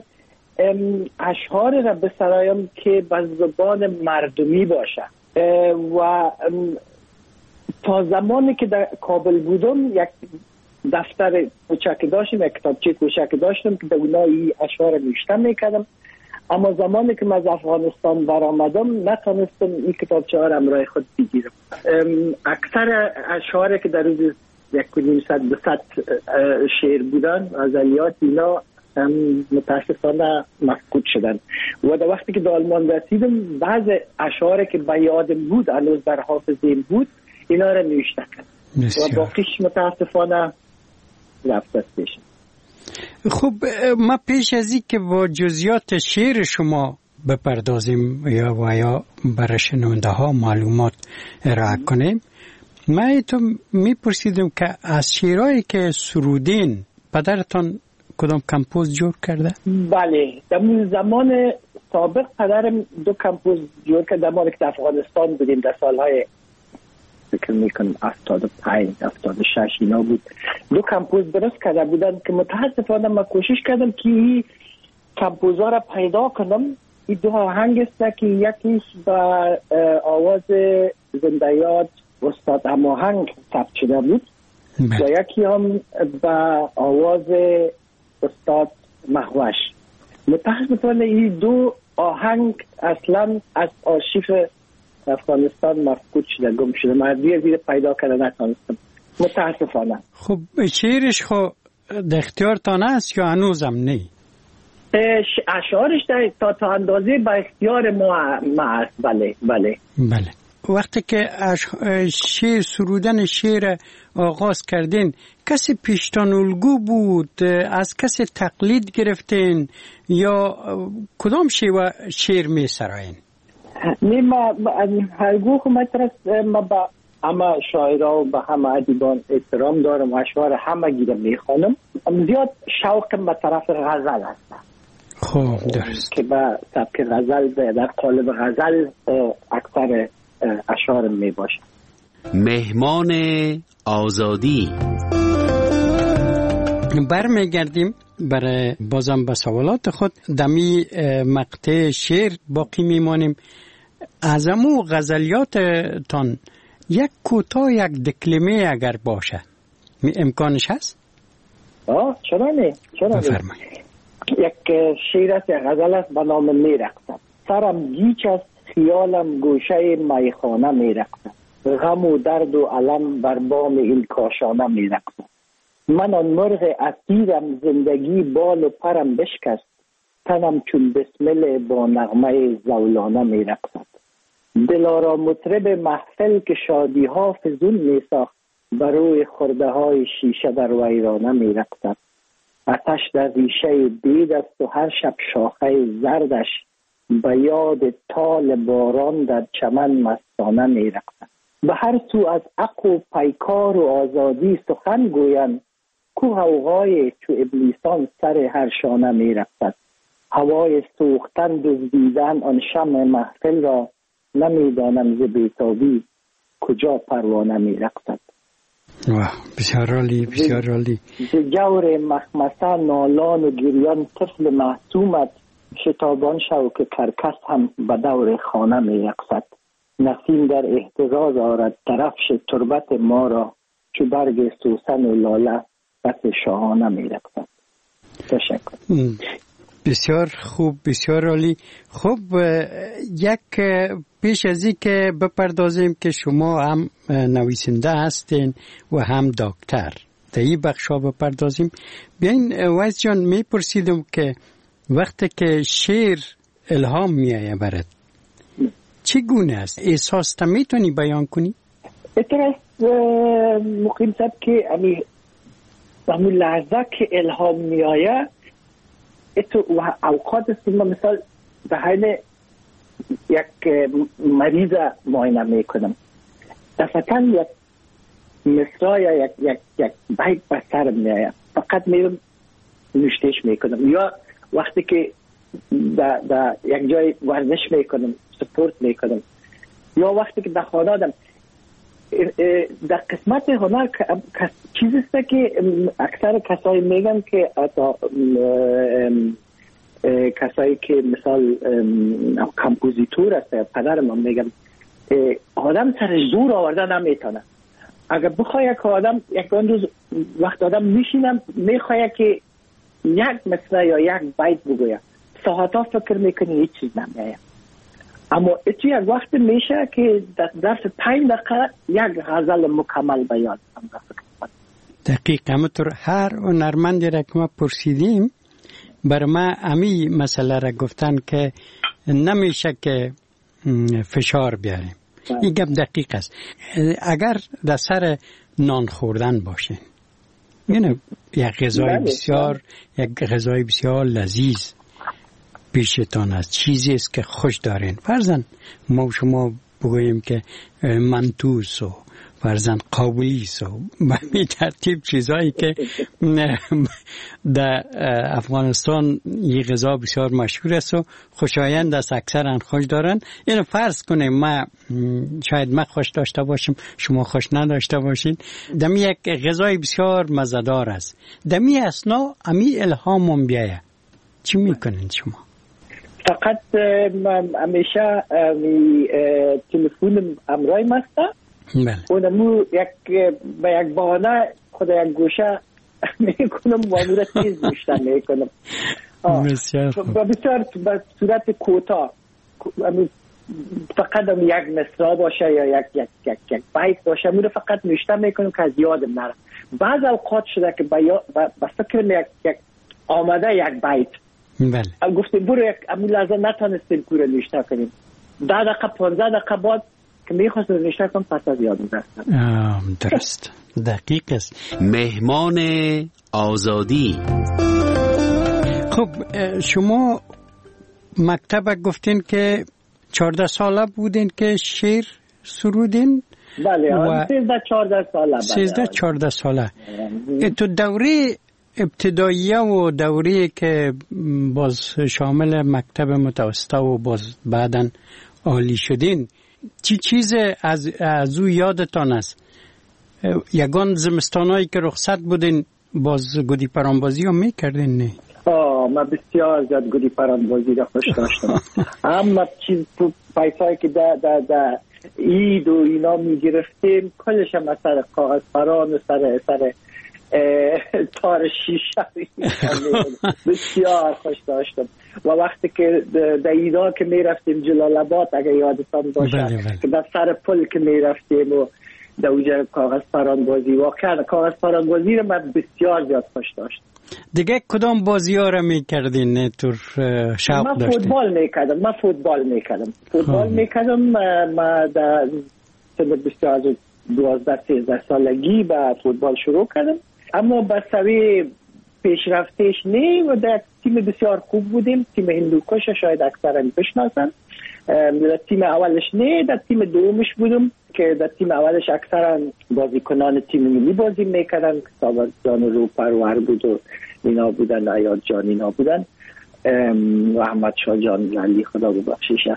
اشعار را بسرایم که به زبان مردمی باشه و تا زمانی که در کابل بودم یک دفتر کوچک داشتم، یک کتابچه کوچک داشتم که در اونها این اشعار نوشته میکردم، اما زمانی که من از افغانستان برآمدم نتونستم این کتابچه ها را همراه خود بگیرم. اکثر اشعار که در روز یک و نیم صد دو صد شعر بودن غزلیات اینا متاسفانه مفقود شدن و در وقتی که در آلمان رسیدم بعض اشعار که به یادم بود هنوز در حافظه‌ام بود اینا را نوشته کردم و باقیش متاسفانه رفت از پیش.
خب ما پیش از این که با جزئیات شعر شما بپردازیم یا و یا برای شنونده ها معلومات ارائه کنیم، من تو میپرسیدم که از شعرهایی که سرودین پدرتان کدام کمپوز جور کرده؟
بله، در زمان سابق پدرم دو کمپوز جور کرده. در مال که افغانستان بودیم در سالهای فکر میکنم هفتاد و پنج هفتاد و شش اینا بود، دو کمپوز درست کرده بودن که متاسفانه من کوشش کردم که این کمپوزها را پیدا کنم. این دو آهنگ است که یکیش با آواز زنده یاد استاد هماهنگ ثبت شده بود و یکی هم با آواز استاد مهوش. متاسفانه این دو آهنگ اصلا از آرشیو افغانستان مفقود شده، گم شده. من دیر دیر پیدا کرده نتونستم متاسفانه.
خب شعرش خو در اختیارتان است یا هنوزم نه؟
اشعارش در تا تا اندازه با اختیار ما ما است. بله بله
بله. وقتی که شعر سرودن شعر آغاز کردین کسی پیشتان الگو بود؟ از کسی تقلید گرفتین یا کدام شیوه شعر می سراین؟
نه، ما هر گوه ما طرف ما با همه شاعرها و با همه ادیبان احترام دارم و اشعار همه گیره می خوانم. زیاد شوقم به طرف غزل هستم.
خوب درست.
که با سبک غزل در قالب غزل اکثر اشعار می باشه.
مهمان آزادی.
برمیگردیم برای بازم به سوالات خود. دمی مقطع شعر باقی میمانیم. از امو غزلیاتتان یک کوتاه یک دکلمه اگر باشه امکانش هست؟
آه چرا نه چرا نه. یک شعر است، یک غزل است به نام میرقصم. سرم گیچ است، خیالم گوشه میخانه میرقصم. غم و درد و علم بر بام این کاشانه میرقصم. من آن مرغ اسیرم، زندگی بال و پرم بشکست. تنم چون بسمل با نغمه زولانه میرقصد. دلارا مطرب محفل که شادی ها فزون میساخت، بر روی خرده های شیشه در ویرانه میرقصد. آتش در ریشه بید است و هر شب شاخه زردش، به یاد تال باران در چمن مستانه میرقصد. به هر سو از عقل و پیکار و آزادی سخن گویند، کو غوغای چو ابلیسان سر هر شانه میرقصد. هوای سوختن دزدیدن آن شمع محفل را، نمیدانم ز بیتابی کجا پروانه میرقصد.
واه، بسیار عالی، بسیار عالی.
ز جور مخمسه نالان و گریان طفل معصومت شتابان شو که کرکس هم به دور خانه میرقصد. نسیم در احتراز آرد درفش تربت ما را، چو برگ سوسن و لاله بس شاهانه میرقصد. تشکر.
بسیار خوب، بسیار عالی. خب یک پیش از این که بپردازیم که شما هم نویسنده هستین و هم دکتر، در این بخشا بپردازیم. بیاین ویس جان، میپرسیدم که وقتی که شعر الهام میایه برات چگونه است؟ احساس تا میتونی بیان کنی؟
اتراس مقیم صاحب که امی همون لحظه که الهام میایه اتو اوقات است ما مثال به حال یک مریض معاینه میکنم، دفعتا یک مصرع یا یک یک یک بیت به سر میایه، فقط میرم نوشتهش میکنم. یا وقتی که در در یک جای ورزش میکنم، سپورت میکنم، یا وقتی که در خانه آدم در قسمت هنر چیزی است که اکثر کسایی میگن که کسایی که مثال کمپوزیتور است، پدرم هم میگم آدم سرش زور آورده نمیتونه. اگر بخواه که آدم یک روز وقت آدم میشینم میخواه که یک مصرع یا یک بیت بگوید، ساعت ها فکر میکنی هیچ چیز نمیایه، اما اتو یک وقت میشه که در ظرف پنج دقیقه یک غزل مکمل بیان.
دقیق همونطور هر هنرمندی را که ما پرسیدیم بر ما امی مسئله را گفتن که نمیشه که فشار بیاریم. این گپ دقیق است. اگر در سر نان خوردن باشین، یعنی یک غذای بسیار یک غذای بسیار لذیذ پیشتان است، چیزی است که خوش دارین، فرضاً ما شما بگوییم که منتوس و فرضاً قابلیس و به این ترتیب چیزهایی که در افغانستان یه غذا بسیار مشهور است و خوشایند است، اکثرا خوش دارن. اینو فرض کنیم ما شاید ما خوش داشته باشیم، شما خوش نداشته باشین، دمی یک غذای بسیار مزه‌دار است، دمی اسنا امی الهامم بیایه، چی میکنین شما؟
فقط همیشه تلفون امرای مسته اونمو یک با یک بانه خود یک گوشه میکنم و امو را تیز بیشتر میکنم
بسیار
بسیار به صورت کوتاه، فقط هم یک مصرع باشه یا یک یک یک یک بیت باشه، امو را فقط نوشته میکنم که از یادم نره. بعض اوقات شده که به فکر یک یک آمده یک بیت
بله
گفته برو یک امو لحظه نتانستیم کوره نوشته کنیم، ده دقیقه پانزده دقیقه بعد که میخواست نوشته کنم پس از یادم رفتم.
درست، دقیق است.
مهمان آزادی.
خب شما مکتب گفتین که چهارده ساله بودین که شعر سرودین؟
بله و سیزده چهارده ساله.
سیزده چهارده ساله. تو دوره ابتداییه و دوره که باز شامل مکتب متوسطه و باز بعداً عالی شدین، چی چیز از از او یادتان است؟ یگان زمستانایی که رخصت بودین باز گودی پرانبازی هم میکردین؟ نه؟
آه من بسیار زیاد گودی پرانبازی را خوش داشتم. اما چیز پیسایی که در در در عید و اینا میگرفتیم کلش هم از سر کاغذ پران و سر سر تار شیشه بسیار خوش داشتم. و وقتی که در ایدا که می رفتیم جلال آباد اگه یادتان باشه
بله بله.
که در سر پل که می رفتیم و در اوجه کاغذ پرانبازی، واقعا کاغذ پرانبازی رو من بسیار زیاد خوش داشتم.
دیگه کدام بازی ها رو می کردین تور شوق
من
داشتین؟
فوتبال می کردم من فوتبال می کردم فوتبال می کردم من در سن بسیار دوازده سیزده سالگی با فوتبال شروع کردم، اما با سوی پیشرفتش نه و در تیم بسیار خوب بودیم، تیم هندوکش شاید اکثرا بشناسن. در تیم اولش نه، در تیم دومش بودم که در تیم اولش اکثرا بازیکنان تیم ملی بازی میکردن، ساور جان و رو پرور بود و اینا بودن، عیاد جان اینا بودن و احمد شاه جان علی خدا ببخشیشه.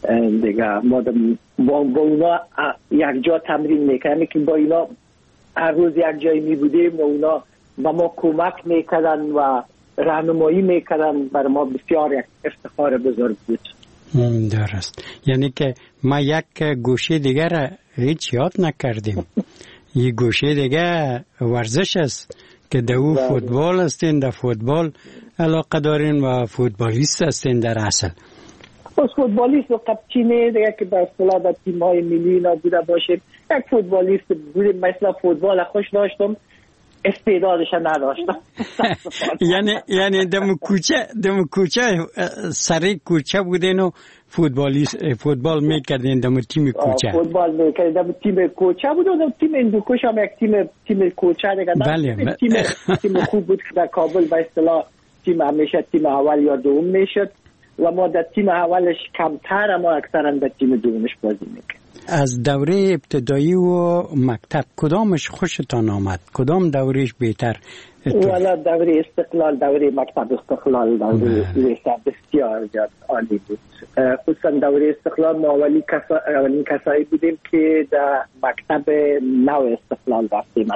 دیگه ما با, با اونا یک جا تمرین میکنیم که با اینا هر روز یک جایی می بودیم و اونا با ما کمک میکردن و راهنمایی میکردن. بر ما بسیار یک افتخار بزرگ بود.
درست. یعنی که ما یک گوشه دیگر را هیچ یاد نکردیم. یه گوشه دیگه ورزش است که در او فوتبال هستین، در فوتبال علاقه دارین و فوتبالیست هستین در اصل.
از فوتبالیست و قبچینه دیگه که به اصطلاح در تیم‌های ملی نبوده باشیم. یک فوتبالیست بودیم، مثلا فوتبال خوش داشتم، استعدادش نداشتم.
یعنی یعنی دم کوچه دم کوچه سری کوچه بودین و فوتبالیست فوتبال میکردین دم تیم کوچه.
فوتبال میکردین دم تیم کوچه بود و تیم اندوکش هم یک تیم تیم کوچه دیگه.
بله.
تیم تیم خوب بود که در کابل به اصطلاح تیم همیشه تیم اول یا دوم میشد و ما در تیم اولش کمتر اما اکثرا در تیم دومش بازی میکردیم.
از دوره ابتدایی و مکتب کدامش خوشتان آمد؟ کدام دورهش بهتر؟
والا دوره استقلال، دوره مکتب استقلال دوره بسیار زیاد عالی بود. خصوصا دوره استقلال ما اولی کسا... کسایی بودیم که در مکتب نو استقلال رفتیم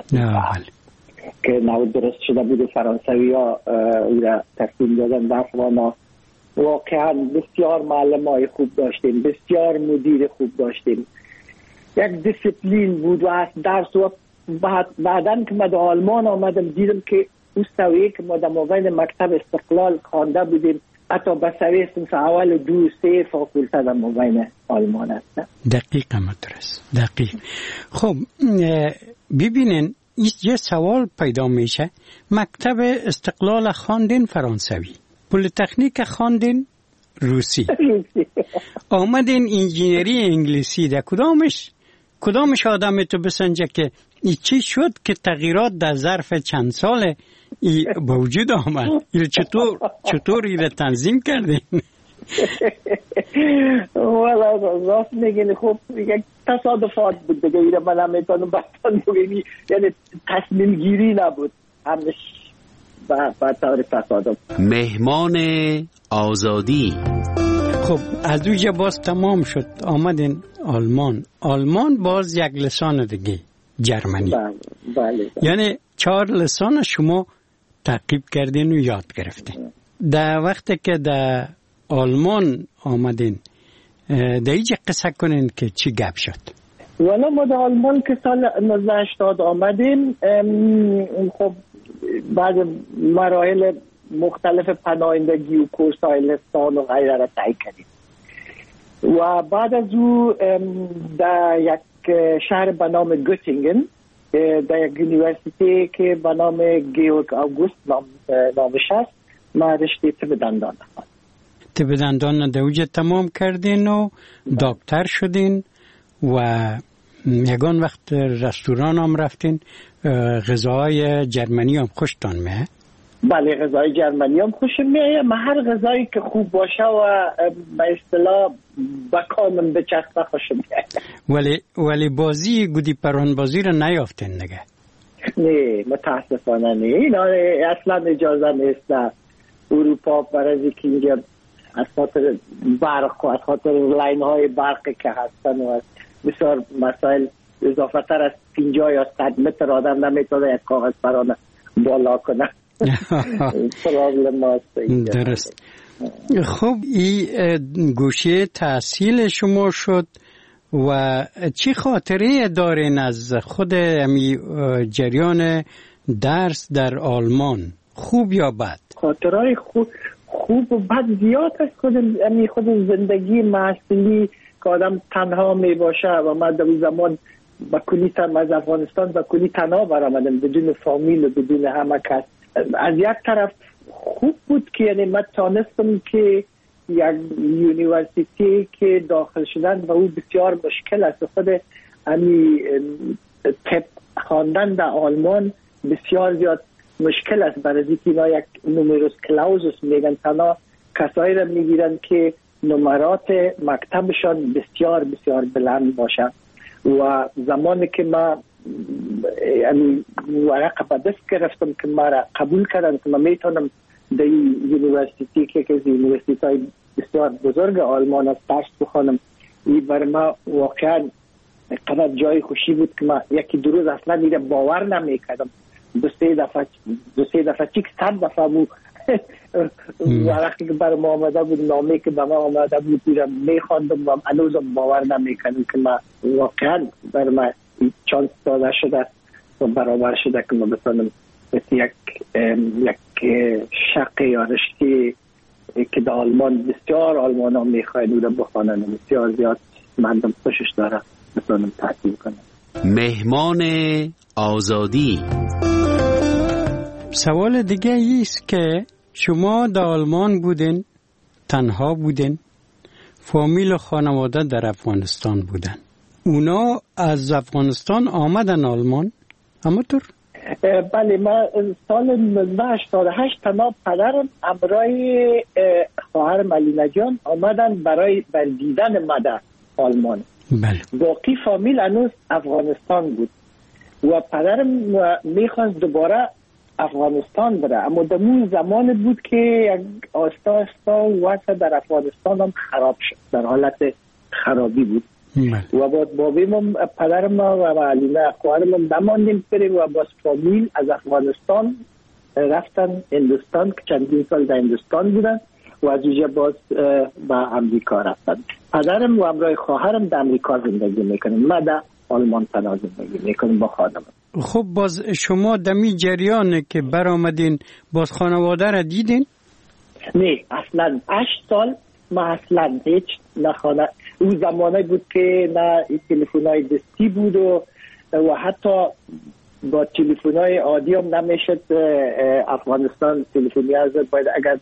که نو درست شده بود. فرانسوی ها او را تقسیم دادن درس و ما واقعا بسیار معلم های خوب داشتیم، بسیار مدیر خوب داشتیم، یک دیسیپلین بود و از درس و بعد بعدن که ما در آلمان آمدم دیدم که او سویه که ما در موین مکتب استقلال خوانده بودیم حتی به سویه سنف اول دو سه فاکولته در موین آلمان هست.
دقیق مدرس دقیق. خب ببینین یه سوال پیدا میشه، مکتب استقلال خواندین فرانسوی، پلیتکنیک خواندین روسی، آمدین انجینری انگلیسی، در کدامش کدامش آدم تو بسنجه که ای چی شد که تغییرات در ظرف چند سال ای با وجود آمد؟ ای چطور چطور ای تنظیم کردین؟
والا راست میگین. خب یک تصادفات بود دیگه، ایره من هم میتونم بستان بگیری، یعنی تصمیم گیری نبود، همش با طور تصادف.
مهمان آزادی.
خب از اوجه باز تمام شد، آمدین آلمان. آلمان باز یک لسان دیگه، جرمنی.
بله بله.
یعنی چهار لسان شما تعقیب کردین و یاد گرفتین. در وقتی که در آلمان آمدین در ایجا قصه کنین که چی گپ شد؟
والا ما در آلمان که سال نوزده هشتاد آمدیم، خب بعد مراحل مختلف پناهندگی و کورس های لسان و غیره را طی کردیم و بعد از او در یک شهر به نام گوتینگن در یک یونیورسیتی که به نام گیورگ آگوست نام نامش هست ما رشته طب دندان خواندم.
طب دندان در اوجه تمام کردین و دکتر شدین و یگان وقت رستوران هم رفتین. غذاهای جرمنی هم خوشتان میه؟
بله غذای جرمنی هم خوشم میه، ما هر غذایی که خوب باشه و به اصطلاح با کامن به چسبه خوشم میه.
ولی ولی بازی گودی پران بازی رو نیافتین نگه؟
نه متاسفانه نه، اینا اصلا اجازه نیست در اروپا برای که اینجا از خاطر برق و از خاطر لاین های برقی که هستن و بسیار مسائل اضافه تر از پنجاه یا صد متر آدم نمیتونه یک کاغذ پرانه بالا کنه. پرابلم هست.
درست. خب این گوشه تحصیل شما شد و چی خاطره دارین از خود امی جریان درس در آلمان، خوب یا بد؟
خاطرهای خوب خوب و بد زیاد است. خود امی خود زندگی محصولی که آدم تنها می باشه و من در اون زمان با کلی تن از افغانستان با کلی تنها برآمدم بدون فامیل و بدون همه کس. از یک طرف خوب بود که یعنی من تانستم که یک یونیورسیتی که داخل شدن و او بسیار مشکل است. خود امی طب خواندن در آلمان بسیار زیاد مشکل است، برای اینکه اینا یک نومروس کلاوزوس میگن، تنها کسایی را میگیرن که نمرات مکتبشان بسیار بسیار بلند باشه. و زمانی که ما یعنی ورقه به دست گرفتم که ما را قبول کردن که ما میتونم در یونیورسیتی که که یونیورسیتی های بسیار بزرگ آلمان است درس بخوانم. این برای ما واقعا قدر جای خوشی بود که ما یکی دو روز اصلا دیگه باور نمیکردم. دو سه دفعه دو سه دفعه چیک صد دفعه بود وقتی که برای ما آمده بود، نامه که به ما آمده بود دیرم میخواندم و هنوزم باور نمیکردم که ما واقعا برای ما چانس داده شده و برابر شده که ما بتانم یک یک شق یا رشته که در آلمان بسیار آلمان ها میخواین او را بخوانن، بسیار زیاد مردم خوشش داره بتانم تحصیل کنم.
مهمان آزادی.
سوال دیگه ایست که شما در آلمان بودین، تنها بودین، فامیل و خانواده در افغانستان بودن. اونا از افغانستان آمدن آلمان؟ همونطور؟
بله، من سال نوزده هشتاد و هشت تنها پدرم امرای خواهرم علینا جان آمدن برای بردیدن مادر آلمان.
بله.
باقی فامیل هنوز افغانستان بود و پدرم میخواست دوباره افغانستان بره، اما در اون زمان بود که آستا آستا وضع در افغانستان هم خراب شد، در حالت خرابی بود.
بله.
و با بابیم پدرم و علینا خواهرم نماندیم بریم و با فامیل از افغانستان رفتن هندوستان که چندین سال در هندوستان بودن و از اونجا باز به امریکا رفتن. پدرم و همراه خواهرم در امریکا زندگی میکنن، ما در آلمان تنها زندگی میکنیم با خانم.
خب باز شما دمی جریانه که برآمدین باز خانواده را دیدین؟
نه اصلا هشت سال ما اصلا هیچ نخانه. اون زمانه بود که نه تلفن‌های دستی بود و و حتی با تلفن‌های عادی هم نمیشد افغانستان تلفنی از باید اگر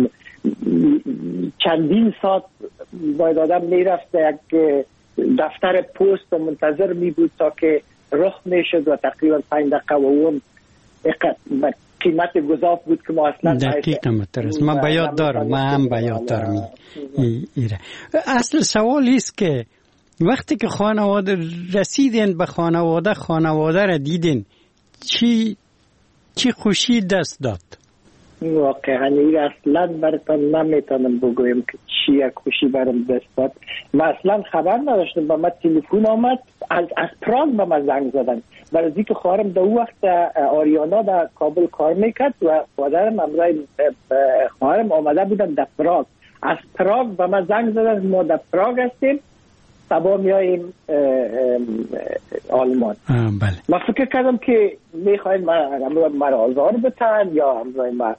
چندین ساعت باید آدم میرفت یک دفتر پست و منتظر می بود تا که رخ میشد و تقریبا پنج دقیقه و اون قیمت گذاف بود که ما اصلا
دقیقا مترس من بیاد دارم من هم بیاد دارم ایره. اصل سوال است که وقتی که خانواده رسیدین به خانواده خانواده را دیدین چی چی خوشی دست داد؟
واقعا این اصلا براتون نمیتونم بگویم که چی یک خوشی برام دست داد. من اصلا خبر نداشتم، با من تلفن آمد از از پراگ به من زنگ زدن برای اینکه خواهرم در اون وقت آریانا در کابل کار میکرد و پدرم امرای خواهرم آمده بودن در پراگ. از پراگ به من زنگ زدن ما در پراگ هستیم سبا میاییم آلمان.
بله.
من فکر کردم که میخواین مرا آزار بتن یا امرای من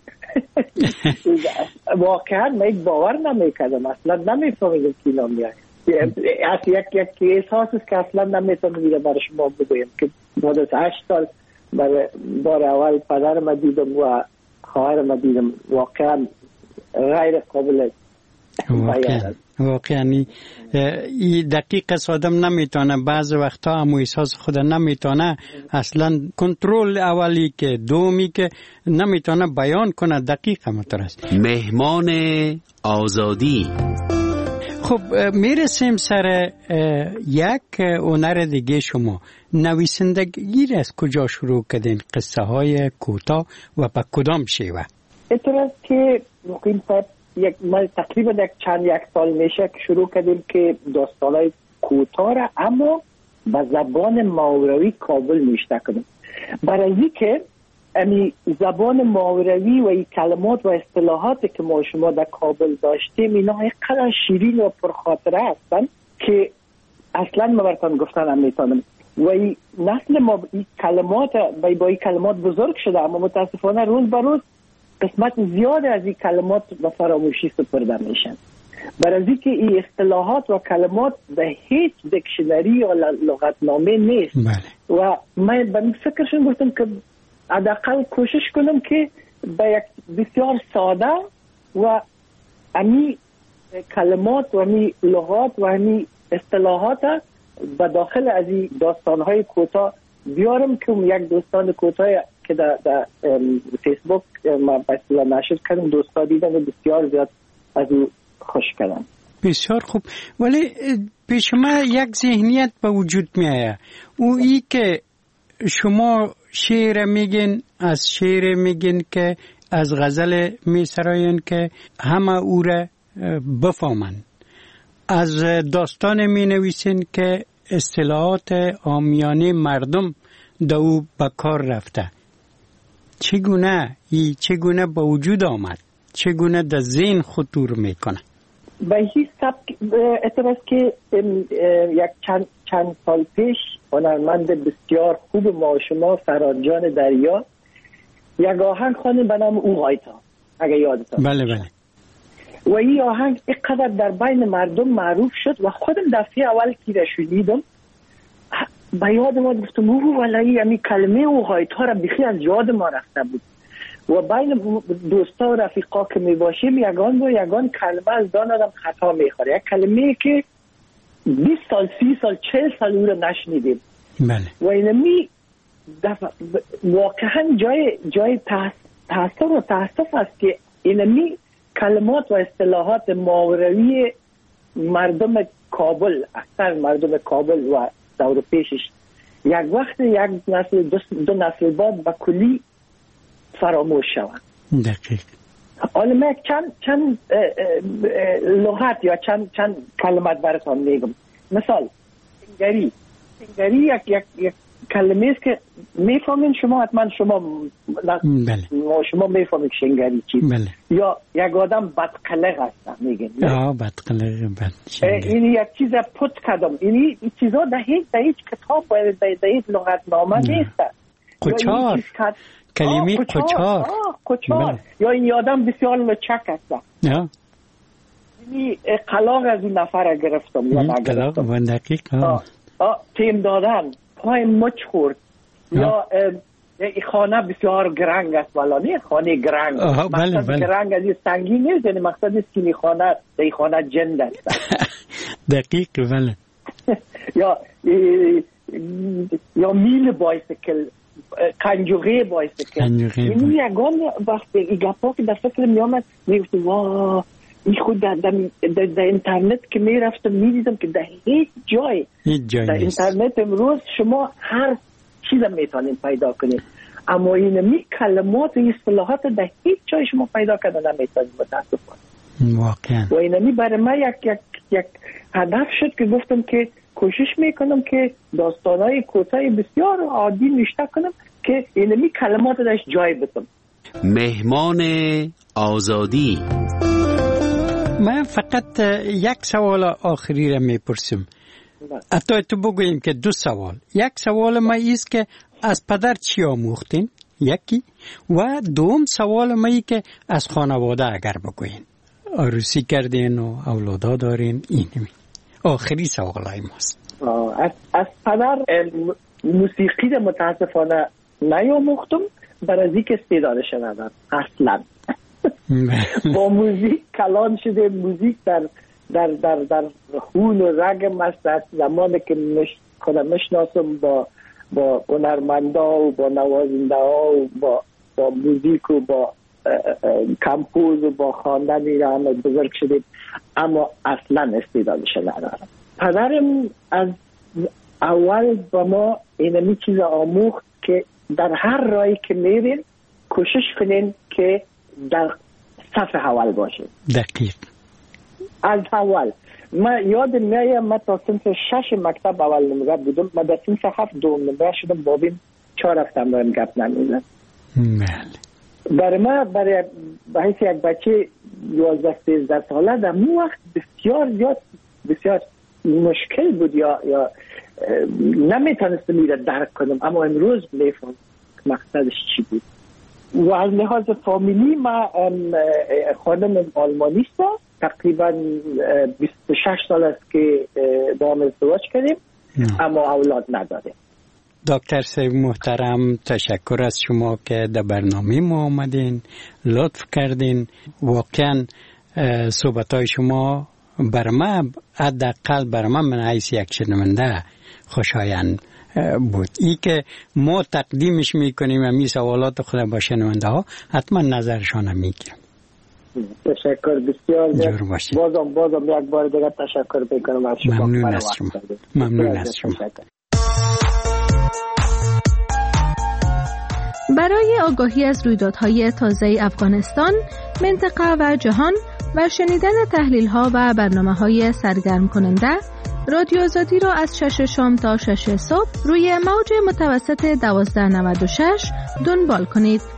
واقعا من یک باور نمیکردم، اصلا نمیفهمیدم که اینا میایم. از یک یک احساس است که اصلا نمیتونم میره برای شما بگویم که بعد از هشت سال برای بار اول پدرم دیدم و خواهرم دیدم. واقعا غیر قابل
واقعا واقعا این دقیق آدم نمیتونه بعض وقتا هم احساس خود نمیتونه اصلا کنترل اولی که دومی که نمیتونه بیان کنه دقیق مترست.
مهمان آزادی.
خب میرسیم سر یک هنر دیگه. شما نویسندگی را از کجا شروع کردین؟ قصه های کوتاه و به کدام شیوه؟
اعتراض که مقیم صاحب یک ما تقریبا یک چند یک سال میشه که شروع کردیم که داستانای کوتاه را اما به زبان ماوروی کابل نوشته کنیم. برای اینکه امی زبان ماوروی و این کلمات و اصطلاحاتی که ما شما در کابل داشتیم اینا اینقدر شیرین و پرخاطره هستن که اصلا ما براتون گفتن هم میتونم. و این نسل ما این کلمات با این کلمات بزرگ شده اما متاسفانه روز به روز قسمت زیاد از این کلمات به فراموشی سپرده میشن. برای اینکه این اصطلاحات و کلمات به هیچ دیکشنری یا لغتنامه نیست.
بله.
و من به فکرشون گفتم که حداقل کوشش کنم که به یک بسیار ساده و امی کلمات و امی لغات و امی اصطلاحات به داخل از این داستانهای کوتاه بیارم که یک داستان کوتاه که در, در فیسبوک ما بسیار نشر کردم دوستا دیدن و بسیار زیاد از او خوش کردن.
بسیار خوب. ولی پیش ما یک ذهنیت به وجود می آید، او ای که شما شعر میگین، از شعر میگین که از غزل میسراین که همه او را بفهمن. از داستان می نویسین که اصطلاحات عامیانه مردم دو به کار رفته. چگونه ای چگونه به وجود آمد؟ چگونه در ذهن خطور میکنه؟
به هیچ سبک اعتراض که یک چند, چند سال پیش هنرمند بسیار خوب ما شما فرانجان دریا یک آهنگ خوانید به نام او غایتا، اگه یادتان.
بله بله.
و این آهنگ اینقدر در بین مردم معروف شد و خودم دفعه اول که را شنیدم به یاد ما گفتم اوه والله همین کلمه او غایتا را بخی از یاد ما رفته بود. و بین دوستا و رفیقا که می باشیم یگان و یگان کلمه از دان آدم خطا میخوره، یک کلمه که بیست سال سی سال چهل سال او را نشنیدیم.
بله.
و اینمی واقعا جای جای تاسف و تاسف است که اینمی کلمات و اصطلاحات ماوروی مردم کابل، اکثر مردم کابل و دور پیشش یک وقت یک نسل دو, دو نسل بعد به کلی فراموش شوند.
دقیق.
حالا من چند چند لغت یا چند چند کلمات براتون میگم. مثال سنگری. سنگری یک یک یک کلمه است که میفهمین شما، حتما شما
بله.
شما میفهمید شنگری چی.
بله.
یا یک آدم بدقلق هست میگن.
آه بدقلق بد.
این یک چیز پت کدام. این چیزا در هیچ در هیچ کتاب و در هیچ لغتنامه نیست.
قچار. کلمه قچار.
قچار. یا این آدم بسیار لچک هست.
یا.
این قلاق از این نفر گرفتم یا نگرفتم.
قلاق و دقیق. آه.
آه تیم دادن. پای مچ خورد. یا خانه بسیار گرنگ است ولی نه خانه گرنگ.
بله بله.
گرنگ از این سنگین نیست، یعنی مقصد است که این خانه این خانه جند است.
دقیق بله.
یا یا میل بایسکل، کنجوغه بایسکل. این یگان وقتی این گپا که در فکر می آمد میگفتم واه این خود در, در, در, در اینترنت که می رفتم می دیدم که در هیچ جای در اینترنت امروز شما هر چیز می توانید پیدا کنید، اما این می کلمات و اصطلاحات در هیچ جای شما پیدا کردن نمی توانید متاسفانه.
واقعا.
و این می برای من یک, یک, یک هدف شد که گفتم که کوشش میکنم که داستانهای کوتاه بسیار عادی نوشته کنم که این می کلمات درش جای بدم.
مهمان آزادی.
من فقط یک سوال آخری را میپرسم. حتی تو بگوییم که دو سوال. یک سوال ما ایست که از پدر چی آموختین؟ یکی. و دوم سوال ما ای که از خانواده اگر بگویین. عروسی کردین و اولادا دارین، اینمی. آخری سوال های ماست.
از, از پدر موسیقی را متاسفانه نیاموختم، برای ذیک استعدادش ندارم اصلا. با موزیک کلان شده، موزیک در در در در خون و رگم است. زمانی که مش خودم مشناسم با با هنرمندا و با نوازنده ها و با با موزیک و با کمپوز و با خواندن ایران بزرگ شدیم، اما اصلا استعدادش ندارم. پدرم از اول با ما اینمی چیز آموخت که در هر راهی که میرین کوشش کنین که در صف اول باشه.
دقیق.
از اول من یاد میایم من تا صنف شش مکتب اول نمره بودم، من در صنف هفت دوم نمره شدم، بابیم چهار هفتم رایم گپ نمیزد.
بله.
برای من برای بحیث یک بچه یازده سیزده ساله در اون وقت بسیار زیاد بسیار مشکل بود یا یا نمیتونستم میره درک کنم، اما امروز میفهم مقصدش چی بود. و از لحاظ فامیلی ما خانم آلمانیست تقریبا بیست و شش سال است که با هم ازدواج کردیم، اما اولاد نداریم.
دکتر صاحب محترم، تشکر از شما که در برنامه ما آمدین، لطف کردین. واقعا صحبتهای شما بر من، حداقل بر من من حیث یک شنونده خوشایند بود. ای که ما تقدیمش میکنیم امی سوالات خود با شنونده ها حتما نظرشان میگیرم.
تشکر بسیار.
جور باشید.
بازم بازم یک بار دیگه تشکر میکنم از شما.
ممنون از شما. ممنون از شما.
برای آگاهی از رویدادهای تازه افغانستان، منطقه و جهان و شنیدن تحلیل ها و برنامه های سرگرم کننده، رادیو آزادی را از شش شام تا شش صبح روی موج متوسط دوازده نود و شش دنبال کنید.